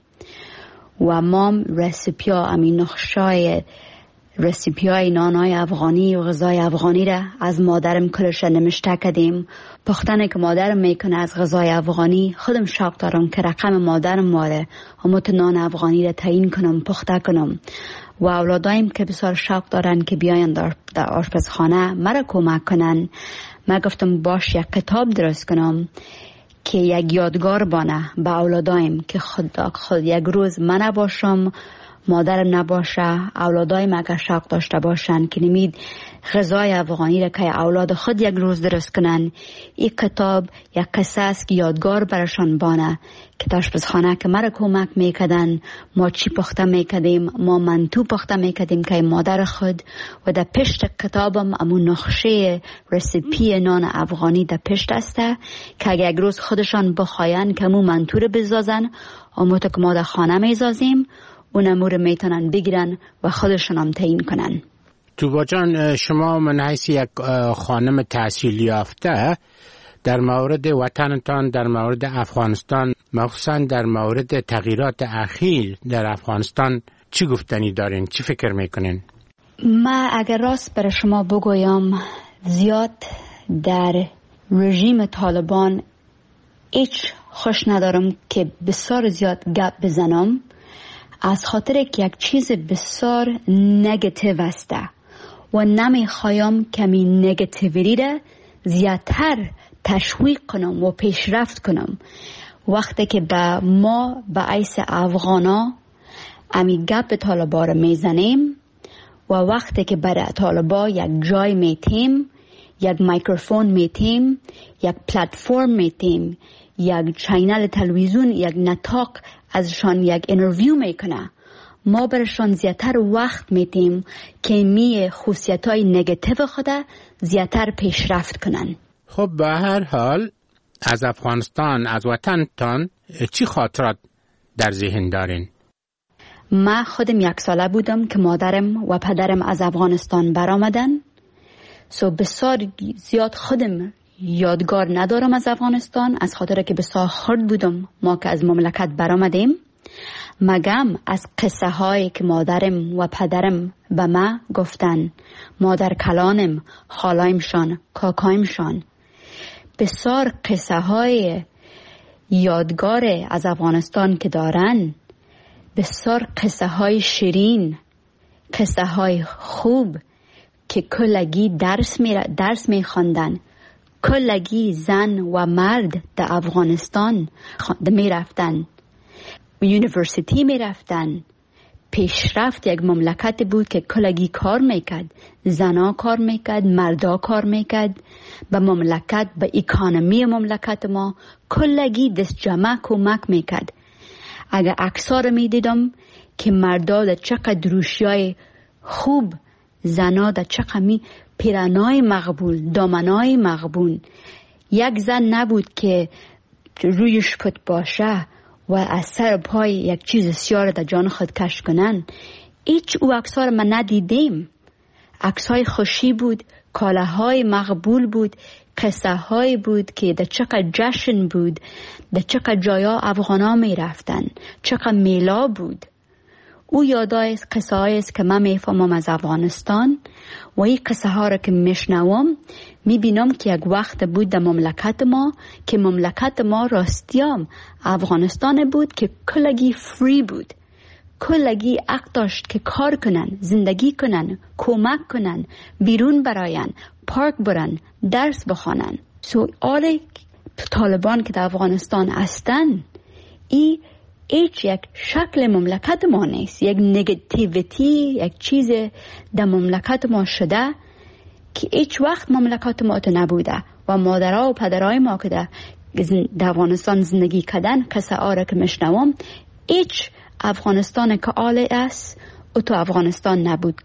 و مام رسیپیا امین نقشای رسیپی های نانای افغانی و غذای افغانی را از مادرم کلش نمشته کردیم. پختنه که مادرم میکنه از غذای افغانی خودم شوق دارم که رقم مادرم ماره هموت نان افغانی را تعیین کنم، پخته کنم و اولادایم که بسیار شوق دارن که بیاین در, در آشپزخانه مرا کمک کنن. من گفتم باش یک کتاب درست کنم که یک یادگار بانه به اولادایم که خود, خود یک روز من نباشم، مادرم نباشه، اولادای مگه شوق داشته باشن که نمید غذای افغانی را که اولاد خود یک روز درست کنن. این کتاب یک قصه است که یادگار برشان بانه که آشپزخانه که مرا کمک میکردن، ما چی پخته میکردیم، ما منتو پخته میکردیم که مادر خود و در پشت کتابم امون نقشه رسیپی نان افغانی در پشت است که اگر یک روز خودشان بخواین که امون منتو رو بزازن امون که ما در خانه میزازیم اون امور میتونن بگیرن و خودشون هم تعیین کنن. توبا جان، شما من حیث یک خانم تحصیل یافته در مورد وطنتان، در مورد افغانستان، مخصوصا در مورد تغییرات اخیر در افغانستان چی گفتنی دارین؟ چی فکر میکنین؟ ما اگر راست برای شما بگویم زیاد در رژیم طالبان هیچ خوش ندارم که بسیار زیاد گپ بزنم، از خاطر که یک چیز بسیار نگاتیو است و نمیخوایم که این نگاتیویتی را زیادتر تشویق کنم و پیشرفت کنم. وقتی که به ما به ایس افغانا امی گپ طالبا را میزنیم و وقتی که برای طالبا یک جای میتیم، یک میکروفون میتیم، یک پلتفرم میتیم، یک چینل تلویزیون، یک نطاق ازشان یک اینترویو میکنه، ما برشان زیادتر وقت میتیم که می خصوصیت‌های نگاتیو خود زیادتر پیشرفت کنن. خب به هر حال از افغانستان، از وطنتان چی خاطرات در ذهن دارین؟ من خودم یک ساله بودم که مادرم و پدرم از افغانستان برآمدن. سو بسیار زیاد خودم یادگار ندارم از افغانستان، از خاطر که بسیار خرد بودم ما که از مملکت برآمدیم. مگم از قصه هایی که مادرم و پدرم به ما گفتن، مادر کلانم، خالایمشان، کاکایمشان، بسیار قصه های یادگار از افغانستان که دارن، بسیار قصه های شیرین، قصه های خوب که کلگی درس می درس می خواندن. کلگی زن و مرد در افغانستان می رفتن، یونیورسیتی می رفتن. پیشرفت یک مملکت بود که کلگی کار میکرد، زنا کار میکرد، مردا کار میکرد. به مملکت، به اکانومی مملکت ما کلگی دست جمع کمک میکرد. اگر عکس‌ها رو میدیدم که مردا در چقدر روشیای خوب، زنا در چقدر می پیرانای مقبول، دامنای مقبول. یک زن نبود که رویش پت باشه و از سر پای یک چیز سیاه در جان خود کش کنن. هیچ او عکس‌ها رو من ندیدیم. عکس‌های خوشی بود، کالاهای مقبول بود، قصه های بود که در چقدر جشن بود، در چقدر جایا افغانا می رفتن، چقدر میلا بود. او یادای قصه هایی است که من میفهمم از افغانستان و این قصه ها را که میشنوم میبینم که یک وقت بود در مملکت ما که مملکت ما راستیام افغانستان بود که کلگی فری بود، کلگی حق داشت که کار کنن، زندگی کنن، کمک کنن، بیرون براین، پارک برن، درس بخوانن. سو آل طالبان که در افغانستان هستن، ای هیچ یک شکل مملکت ما نیست، یک نگاتیویتی، یک چیز در مملکت ما شده که هیچ وقت مملکت ما تو نبوده. و مادرها و پدرهای ما که در افغانستان زندگی کردن، قصه آره که مشنوم، هیچ افغانستان که آله است او تو افغانستان نبود.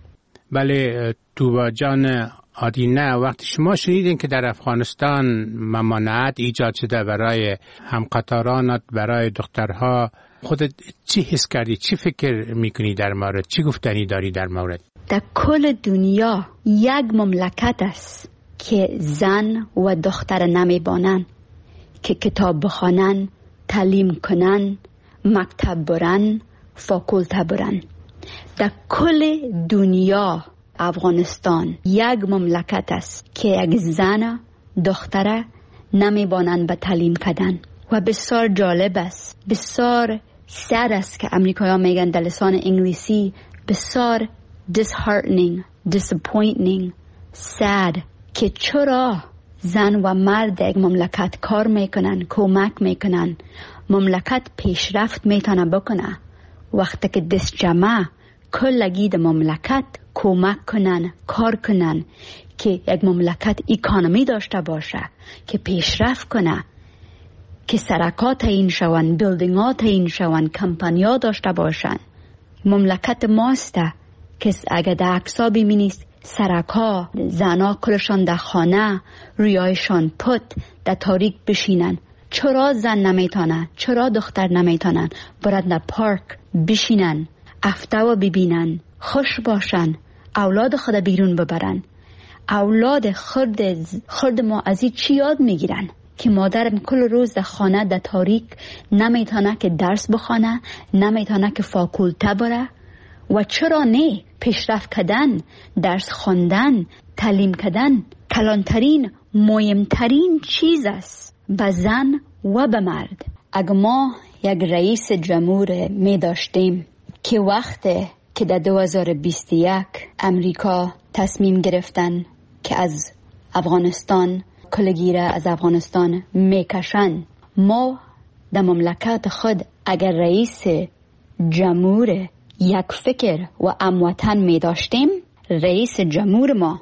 بله توبا جان آدینه، وقتی شما شنیدین که در افغانستان ممانعت ایجاد شده برای همقطارانت، برای دخترها، خودت چی حس کردی؟ چی فکر میکنی در مورد؟ چی گفتنی داری در مورد؟ در کل دنیا یک مملکت است که زن و دختر نمیبانن که کتاب بخوانن، تعلیم کنن، مکتب برن، فاکولته برن. در کل دنیا افغانستان یک مملکت است که یک زن دختره نمیبانن به تعلیم کردن. و بسیار جالب است، بسیار سر است که امریکایی‌ها میگن در لسان انگلیسی بسیار disheartening, disappointing, sad که چرا زن و مرد یک مملکت کار میکنن، کمک میکنن، مملکت پیشرفت میتونه بکنه وقتی که دست جمع کلگی در مملکت کمک کنن، کار کنن که یک مملکت اکانومی داشته باشه، که پیشرفت کنه، که سرکات تعیین شون، بیلدینگ‌ها تعیین شون، کمپانی‌ها داشته باشن. مملکت ماست که اگر در عکس‌ها ببینید سرک‌ها، زن‌ها کلشان در خانه، رویایشان پت در تاریک بشینن. چرا زن نمیتونن؟ چرا دختر نمیتونن برن در پارک بشینن، افته و ببینن، خوش باشن، اولاد خود بیرون ببرن؟ اولاد خرد خرد ما از این چی یاد میگیرن؟ که مادرم کل روز در خانه در تاریک نمیتونه که درس بخونه، نمیتونه که فاکولته بره. و چرا نه؟ پیشرفت کردن، درس خواندن، تعلیم کردن کلانترین، مهمترین چیز است به زن و به مرد. اگر ما یک رئیس جمهور می داشتیم که وقتی که در دو هزار و بیست و یک امریکا تصمیم گرفتن که از افغانستان کلگیره از افغانستان میکشن، ما در مملکت خود اگر رئیس جمهور یک فکر و اموطن می داشتیم، رئیس جمهور ما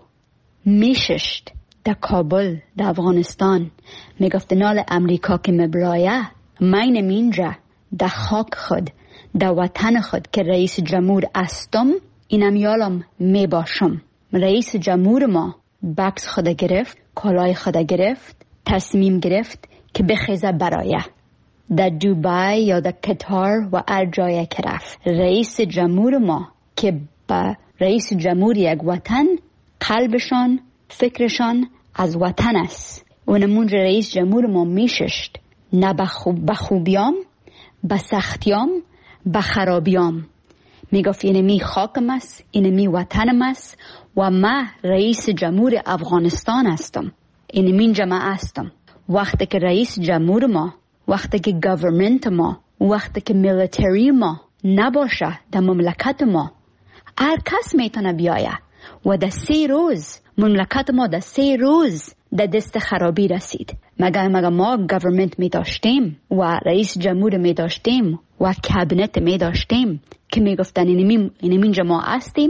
میششت در کابل در افغانستان میگفت نال امریکا که مبرایه مینم اینجا در خاک خود، در وطن خود که رئیس جمهور استم، اینم یالم می باشم. رئیس جمهور ما بکس خود گرفت، کالای خود گرفت، تصمیم گرفت که بخیزه برایه در دوبای یا در قطر و هر جایی که رفت. رئیس جمهور ما که با رئیس جمهور یک وطن قلبشان، فکرشان از وطن است و نمون رئیس جمهور ما میششت نه بخوبیام بسختیام بخرابیام میگفت اینمی خاکم است اینمی وطنم است و ما رئیس جمهور افغانستان هستم اینمی جماعه هستم وقتی که رئیس جمهور ما وقتی که گورنمنت ما وقتی که میلیتری ما نباشه در مملکت ما هر کس میتونه بیایه و در سه روز مملکت ما در سه روز در دست خرابی رسید مگر مگر ما گورنمنت می داشتیم و رئیس جمهور می داشتیم و کابینت می داشتیم که می گفتن اینمی جماعه هستیم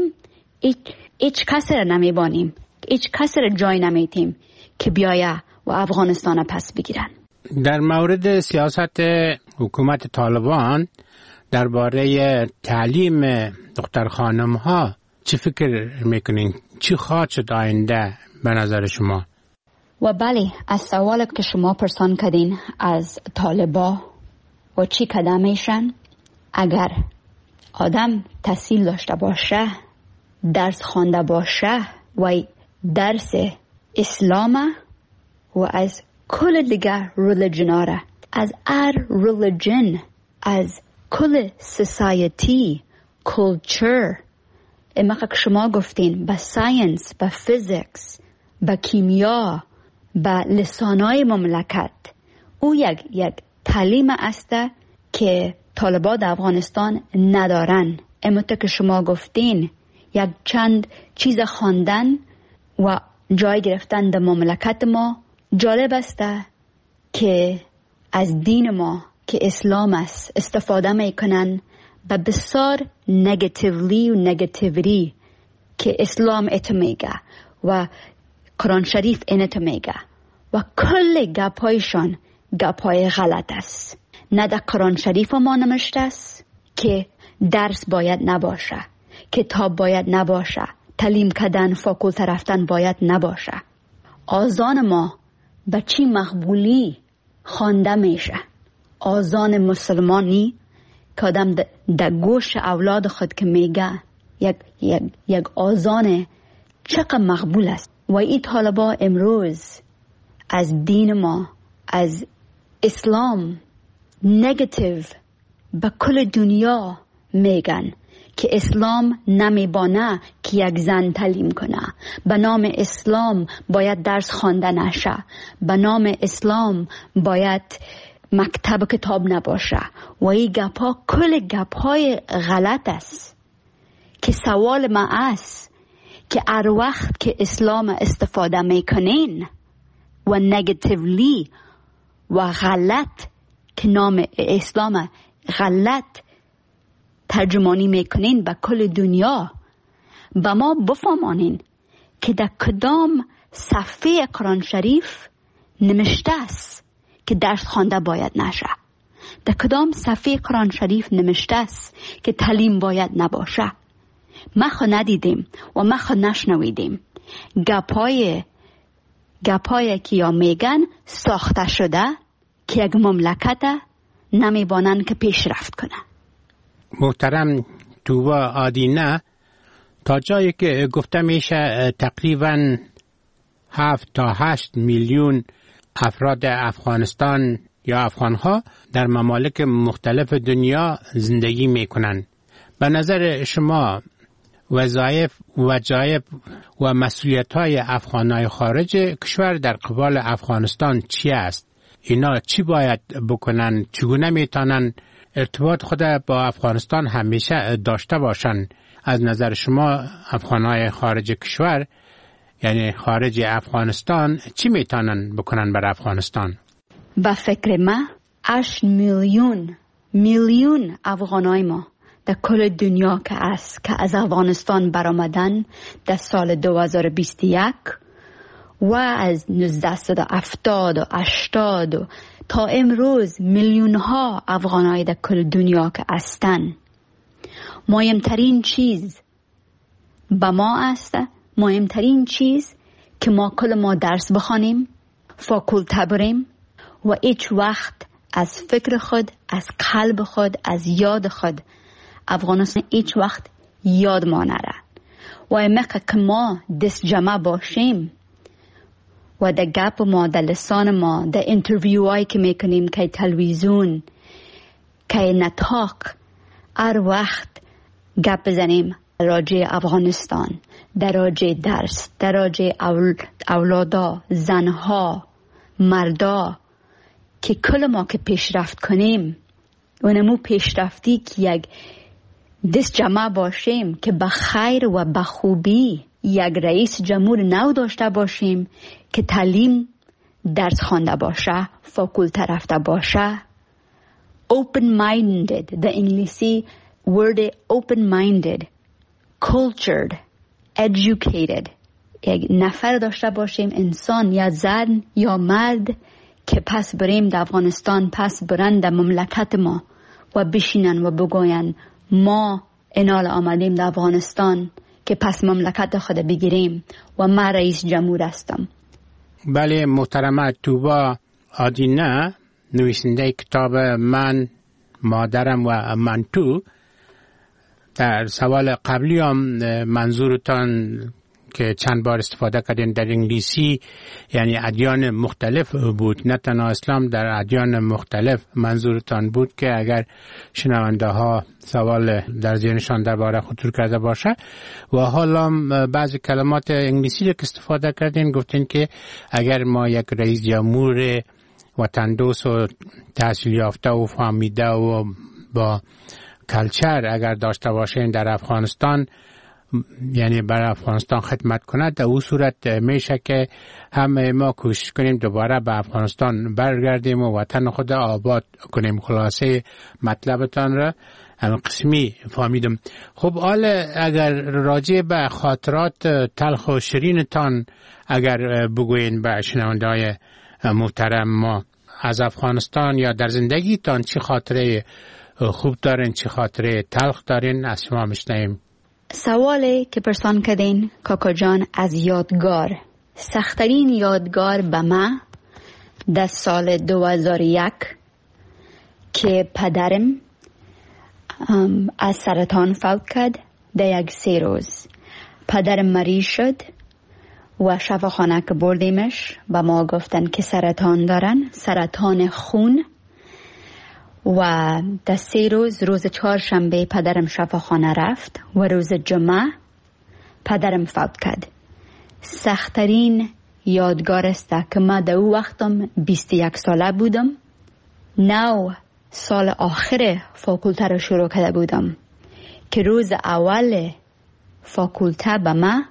هیچ کسی را نمی بانیم هیچ کسی را جای نمیتیم که بیایه و افغانستان پس بگیرن. در مورد سیاست حکومت طالبان درباره تعلیم دختر خانم ها چی فکر میکنین؟ چی خواهد شد آینده به نظر شما؟ و بله از سوالی که شما پرسان کردین از طالبا و چی قدم میشن اگر آدم تحصیل داشته باشه درس خوانده باشه و درس اسلام و از کل دیگر ریلیجن از هر ریلیجن از کل سوسایتی کلچر اما که شما گفتین با ساینس با فیزیکس با کیمیا با لسانای مملکت او یک یک تعلیم است که طالبان افغانستان ندارن اما که شما گفتین یک چند چیز خواندن و جای گرفتن در مملکت ما جالب است که از دین ما که اسلام است استفاده میکنن به بسیار نگاتیولی و نگاتیویتی که اسلام ات میگه و قرآن شریف اینت میگه و کل گپایشان گپای غلط است نه در قرآن شریف ما نمشته است که درس باید نباشه کتاب باید نباشه تعلیم کردن فاکولته رفتن باید نباشه آذان ما به چی مقبولی خوانده میشه آذان مسلمانی که آدم در گوش اولاد خود که میگه یک, یک, یک آذان چقدر مقبول است و این طالبا امروز از دین ما از اسلام نگاتیو به کل دنیا میگن که اسلام نمیبانه که یک زن تعلیم کنه به نام اسلام باید درس خوانده نشه به نام اسلام باید مکتب کتاب نباشه و این گپا کل گپای غلط است که سوال ما است که هر وقت که اسلام استفاده میکنین و نگاتیولی و غلط که نام اسلام غلط ترجمانی میکنین به کل دنیا با ما بفهمانین که در کدام صفحه قرآن شریف نمشته است که درس خوانده باید نشه در کدام صفحه قرآن شریف نمشته است که تعلیم باید نباشه ما خو ندیدیم و ما خو نشنویدیم گپای گپای که یا میگن ساخته شده که یک مملکت نمیبانن که پیشرفت کنه. محترم توبا آدینه تا جایی که گفته میشه تقریبا هفت تا هشت میلیون افراد افغانستان یا افغانها در ممالک مختلف دنیا زندگی میکنن. به نظر شما وظایف وظایف و مسئولیت های افغانای خارج کشور در قبال افغانستان چی است؟ اینا چی باید بکنن؟ چگونه میتونن ارتباط خود با افغانستان همیشه داشته باشن؟ از نظر شما افغانای خارج کشور یعنی خارج افغانستان چی میتونن بکنن بر افغانستان؟ با فکر ما هشت میلیون میلیون افغانای ما در کل دنیا که است که از افغانستان برآمدن در سال دو هزار و بیست و یک و از نوزده هفتاد و هشتاد و تا امروز میلیون ها افغانای در کل دنیا که هستن. مهمترین چیز با ما است مهمترین چیز که ما کل ما درس بخوانیم فاکولته بریم و هیچ وقت از فکر خود از قلب خود از یاد خود افغانستان هیچ وقت یاد ما نره و امکه که ما دست جمع باشیم و در گپ ما در لسان ما در انترویو هایی که میکنیم که تلویزیون که نطاق هر وقت گپ بزنیم راجع افغانستان، در راجع درس، در راجع اول اولادا، زنها، مردا، که کل ما که پیشرفت کنیم اونمو پیشرفتی که یک دست جمع باشیم که بخیر و بخوبی یک رئیس جمهور نو داشته باشیم که تعلیم درس خوانده باشه، فاکولته رفته باشه، open minded، در انگلیسی word open minded، cultured، educated، یک نفر داشته باشیم، انسان یا زن یا مرد که پس بریم در افغانستان، پس برن در مملکت ما و بشینن و بگوین ما انال آمدیم در افغانستان که پس مملکت خود بگیریم و من رئیس جمهور هستم. بله محترمه توبا آدینه، نویسنده کتاب من، مادرم و من تو، در سوال قبلی هم منظورتان که چند بار استفاده کردین در انگلیسی یعنی ادیان مختلف بود، نه تنها اسلام، در ادیان مختلف منظورتان بود که اگر شنونده ها سوال در ذهنشان درباره خطور کرده باشه. و حالا بعضی کلمات انگلیسی رو که استفاده کردین گفتین که اگر ما یک رئیس جمهور وطن دوست و تحصیل یافته و فهمیده و با کلچر اگر داشته باشین در افغانستان، یعنی برای افغانستان خدمت کند، در او صورت میشه که همه ما کوشش کنیم دوباره به افغانستان برگردیم و وطن خود آباد کنیم. خلاصه مطلبتان را هم قسمی فهمیدم. خب حال اگر راجع به خاطرات تلخ و شیرینتان اگر بگوین به شنونده های محترم ما از افغانستان یا در زندگیتان چه خاطره خوب دارین، چه خاطره تلخ دارین، از شما میشنویم. سوالی که پرسان کردین کاکا جان از یادگار، سخترین یادگار به من در سال دو هزار و یک که پدرم از سرطان فوت کرد. در یک سه روز پدرم مریض شد و شفاخانه که بردیمش به ما گفتن که سرطان دارن، سرطان خون. و در سه روز، روز چهارشنبه پدرم شفاخانه رفت و روز جمعه پدرم فوت کرد. سخترین یادگار است که من در او وقتم بیست و یک ساله بودم، نو سال آخر فاکولته رو شروع کرده بودم که روز اول فاکولته به من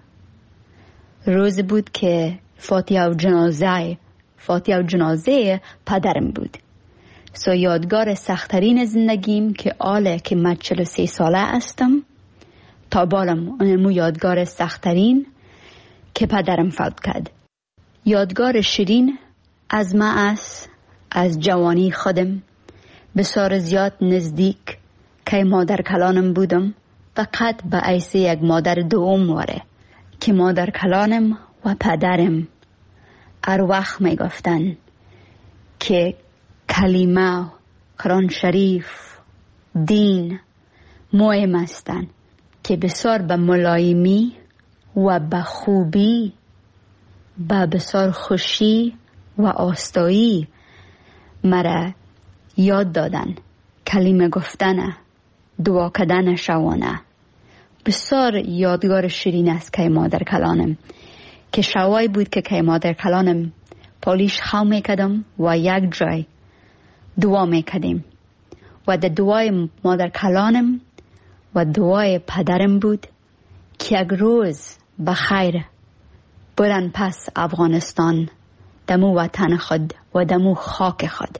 روز بود که فاتحه و جنازه فاتحه و جنازه پدرم بود. سو یادگار سخترین زندگیم که آله که من چهل و سه ساله هستم تا بالم اونمو یادگار سخترین که پدرم فوت کرد. یادگار شیرین از من است از جوانی خودم، بسیار زیاد نزدیک که مادر کلانم بودم، فقط به عیسی یک مادر دوم واره که مادر کلانم و پدرم هر وقت می گفتن که کلمه، قرآن شریف، دین مهم هستند که بسیار به ملایمی و به خوبی، به بسیار خوشی و آستایی مرا یاد دادن. کلمه گفتن، دعا کردن شوانه بسیار یادگار شیرین است که مادر کلانم، که شوای بود که که مادر کلانم پالیش خو میکدم و یک جای دعا میکدیم و در دعای مادر کلانم و دعای پدرم بود که یک روز بخیر برن پس افغانستان، دمو وطن خود و دمو خاک خود.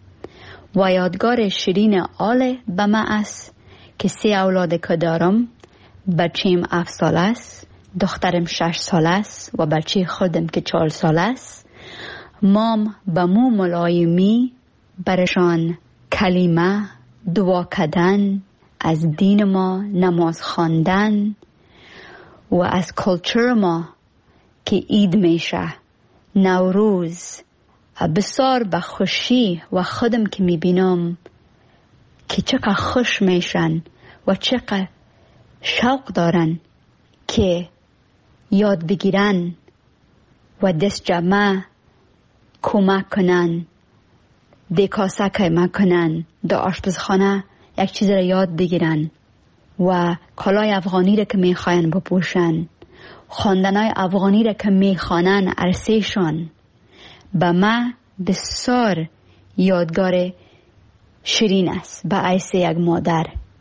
و یادگار شیرین آله به من است که سه اولاد که دارم، بچیم هفت سال است، دخترم شش سال است و بچه خودم که چهار سال است. مام به مو ملایمی برشان کلمه، دعا کردن، از دین ما نماز خواندن و از کلچر ما که عید میشه، نوروز، بسیار به خوشی و خودم که میبینم که چقدر خوش میشن و چقدر شوق دارن که یاد بگیرن و دست جمع کمک کنن، دکاسه کمک کنن، در آشپزخانه یک چیز را یاد بگیرن و کالای افغانی را که میخواین بپوشن، خواندنای افغانی را که میخوانن عرصهشان. به من بسیار یادگار شیرین است به حیث یک مادر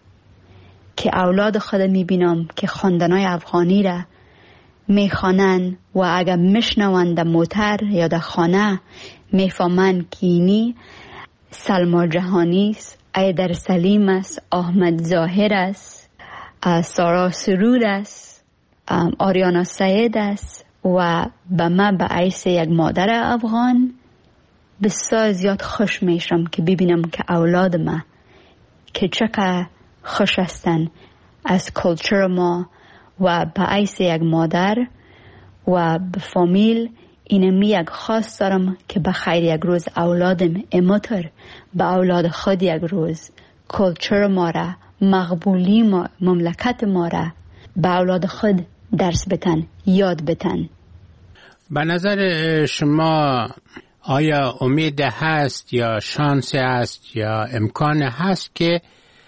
که اولاد خود میبینم که خواندنای افغانی را میخوانن و اگر میشنون در موتر یا در خانه میفهمن که اینی سلما جهانی است، ایدر سلیم است، احمد ظاهر است، سارا سرور است، آریانا سید است و به من به حیث یک مادر افغان بسیار زیاد خوش میشم که ببینم که اولاد ما که چقدر خوش هستن از کلچر ما و به حیث یک مادر و به فامیل. اینمی یک خاص دارم که به خیر یک روز اولادم امتر به اولاد خود یک روز کلچر ما را، مقبولی ما، مملکت ما را به اولاد خود درس بتن، یاد بتن. به نظر شما آیا امید هست یا شانس هست یا امکان هست که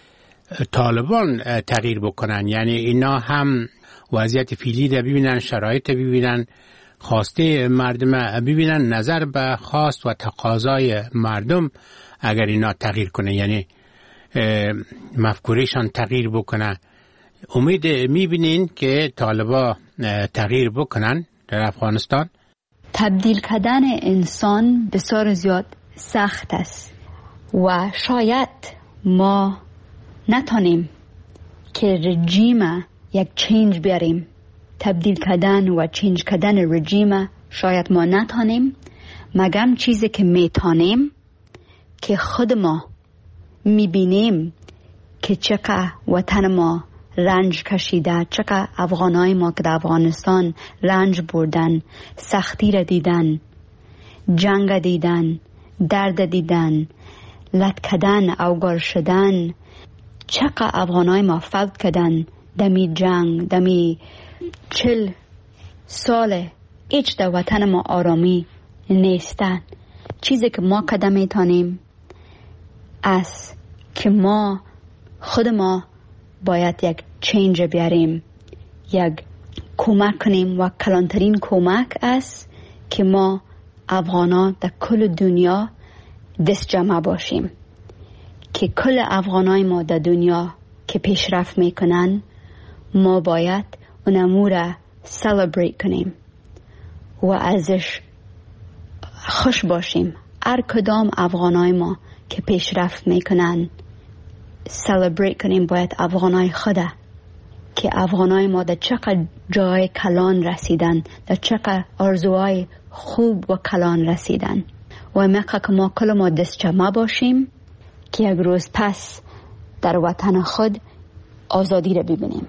طالبان تغییر بکنن؟ یعنی اینا هم وضعیت فعلی رو ببینن، شرایط ببینن، خواسته مردم ببینن، نظر به خواست و تقاضای مردم اگر اینا تغییر کنه، یعنی مفکورشان تغییر بکنه. امید میبینین که طالبا تغییر بکنن در افغانستان؟ تبدیل کردن انسان بسیار زیاد سخت است و شاید ما نتونیم که رژیم یک چینج بیاریم. تبدیل کردن و چینج کردن رژیم شاید ما نتونیم، مگم چیزی که میتونیم که خود ما میبینیم که چقدر وطن ما رنج کشیده، چقدر افغانای ما که در افغانستان رنج بردن، سختی را دیدن، جنگ دیدن، درد دیدن، لط کردن، اوگار شدن، چقدر افغانای ما فوت کردن دمی جنگ، دمی چل سال هیچ در وطن ما آرامی نیستن. چیزی که ما قدم میتونیم است که ما خود ما باید یک چینج بیاریم، یک کمک کنیم و کلانترین کمک است که ما افغانا در کل دنیا دست جمع باشیم، که کل افغانای ما در دنیا که پیشرفت میکنن ما باید اونمو را سلبریت کنیم و ازش خوش باشیم. هر کدام افغانای ما که پیشرفت میکنن سلبریت کنیم. باید افغانای خوده که افغانای ما در چقدر جای کلان رسیدن، در چقدر آرزوهای خوب و کلان رسیدن و میخواه که ما کل ما دست جمع باشیم که یک روز پس در وطن خود آزادی را ببینیم.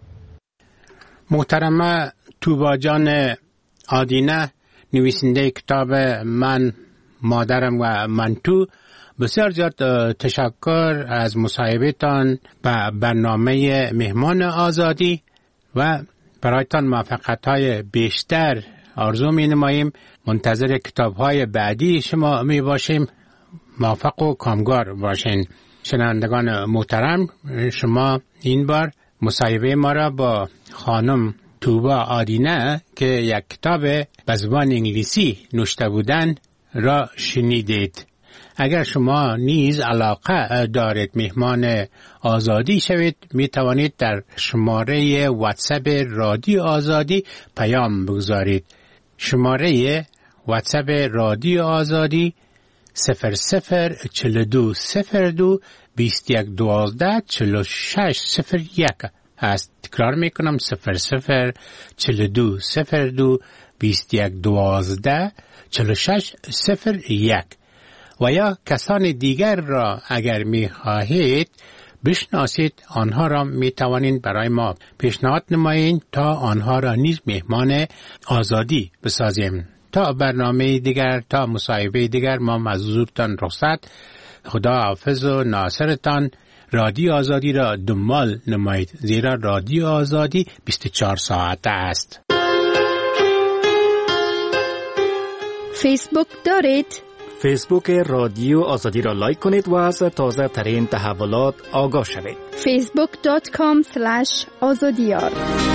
محترمه توبا جان آدینه، نویسنده کتاب من، مادرم و من تو، بسیار زیاد تشکر از مصاحبهتان به برنامه مهمان آزادی و برایتان موفقیت‌های بیشتر آرزو می‌نماییم. منتظر کتاب‌های بعدی شما می باشیم. موفق و کامگار باشین. شنوندگان محترم، شما این بار مصاحبه ما را با خانم توبا آدینه که یک کتاب به زبان انگلیسی نوشته بودن را شنیدید. اگر شما نیز علاقه دارید مهمان آزادی شوید، می توانید در شماره واتساپ رادیو آزادی پیام بگذارید. شماره واتساپ رادیو آزادی صفر صفر چل دو صفر دو بیست یک دوازده چل و شش صفر یک است. تکرار میکنم صفر صفر چل دو صفر دو بیست یک دوازده چل و شش صفر یک. و یا کسان دیگر را اگر می خواهید بشناسید، آنها را می توانید برای ما پیشنهاد نمایید تا آنها را نیز مهمان آزادی بسازیم. تا برنامه دیگر، تا مصاحبه دیگر، ما از حضورتان رخصت. خدا حافظ و ناصرتان. رادیو آزادی را دنبال نمایید، زیرا رادیو آزادی بیست و چهار ساعته است. فیسبوک دارید؟ فیسبوک رادیو آزادی را لایک کنید و از تازه ترین تحولات آگاه شوید. فیسبوک دات کام اسلش آزادیار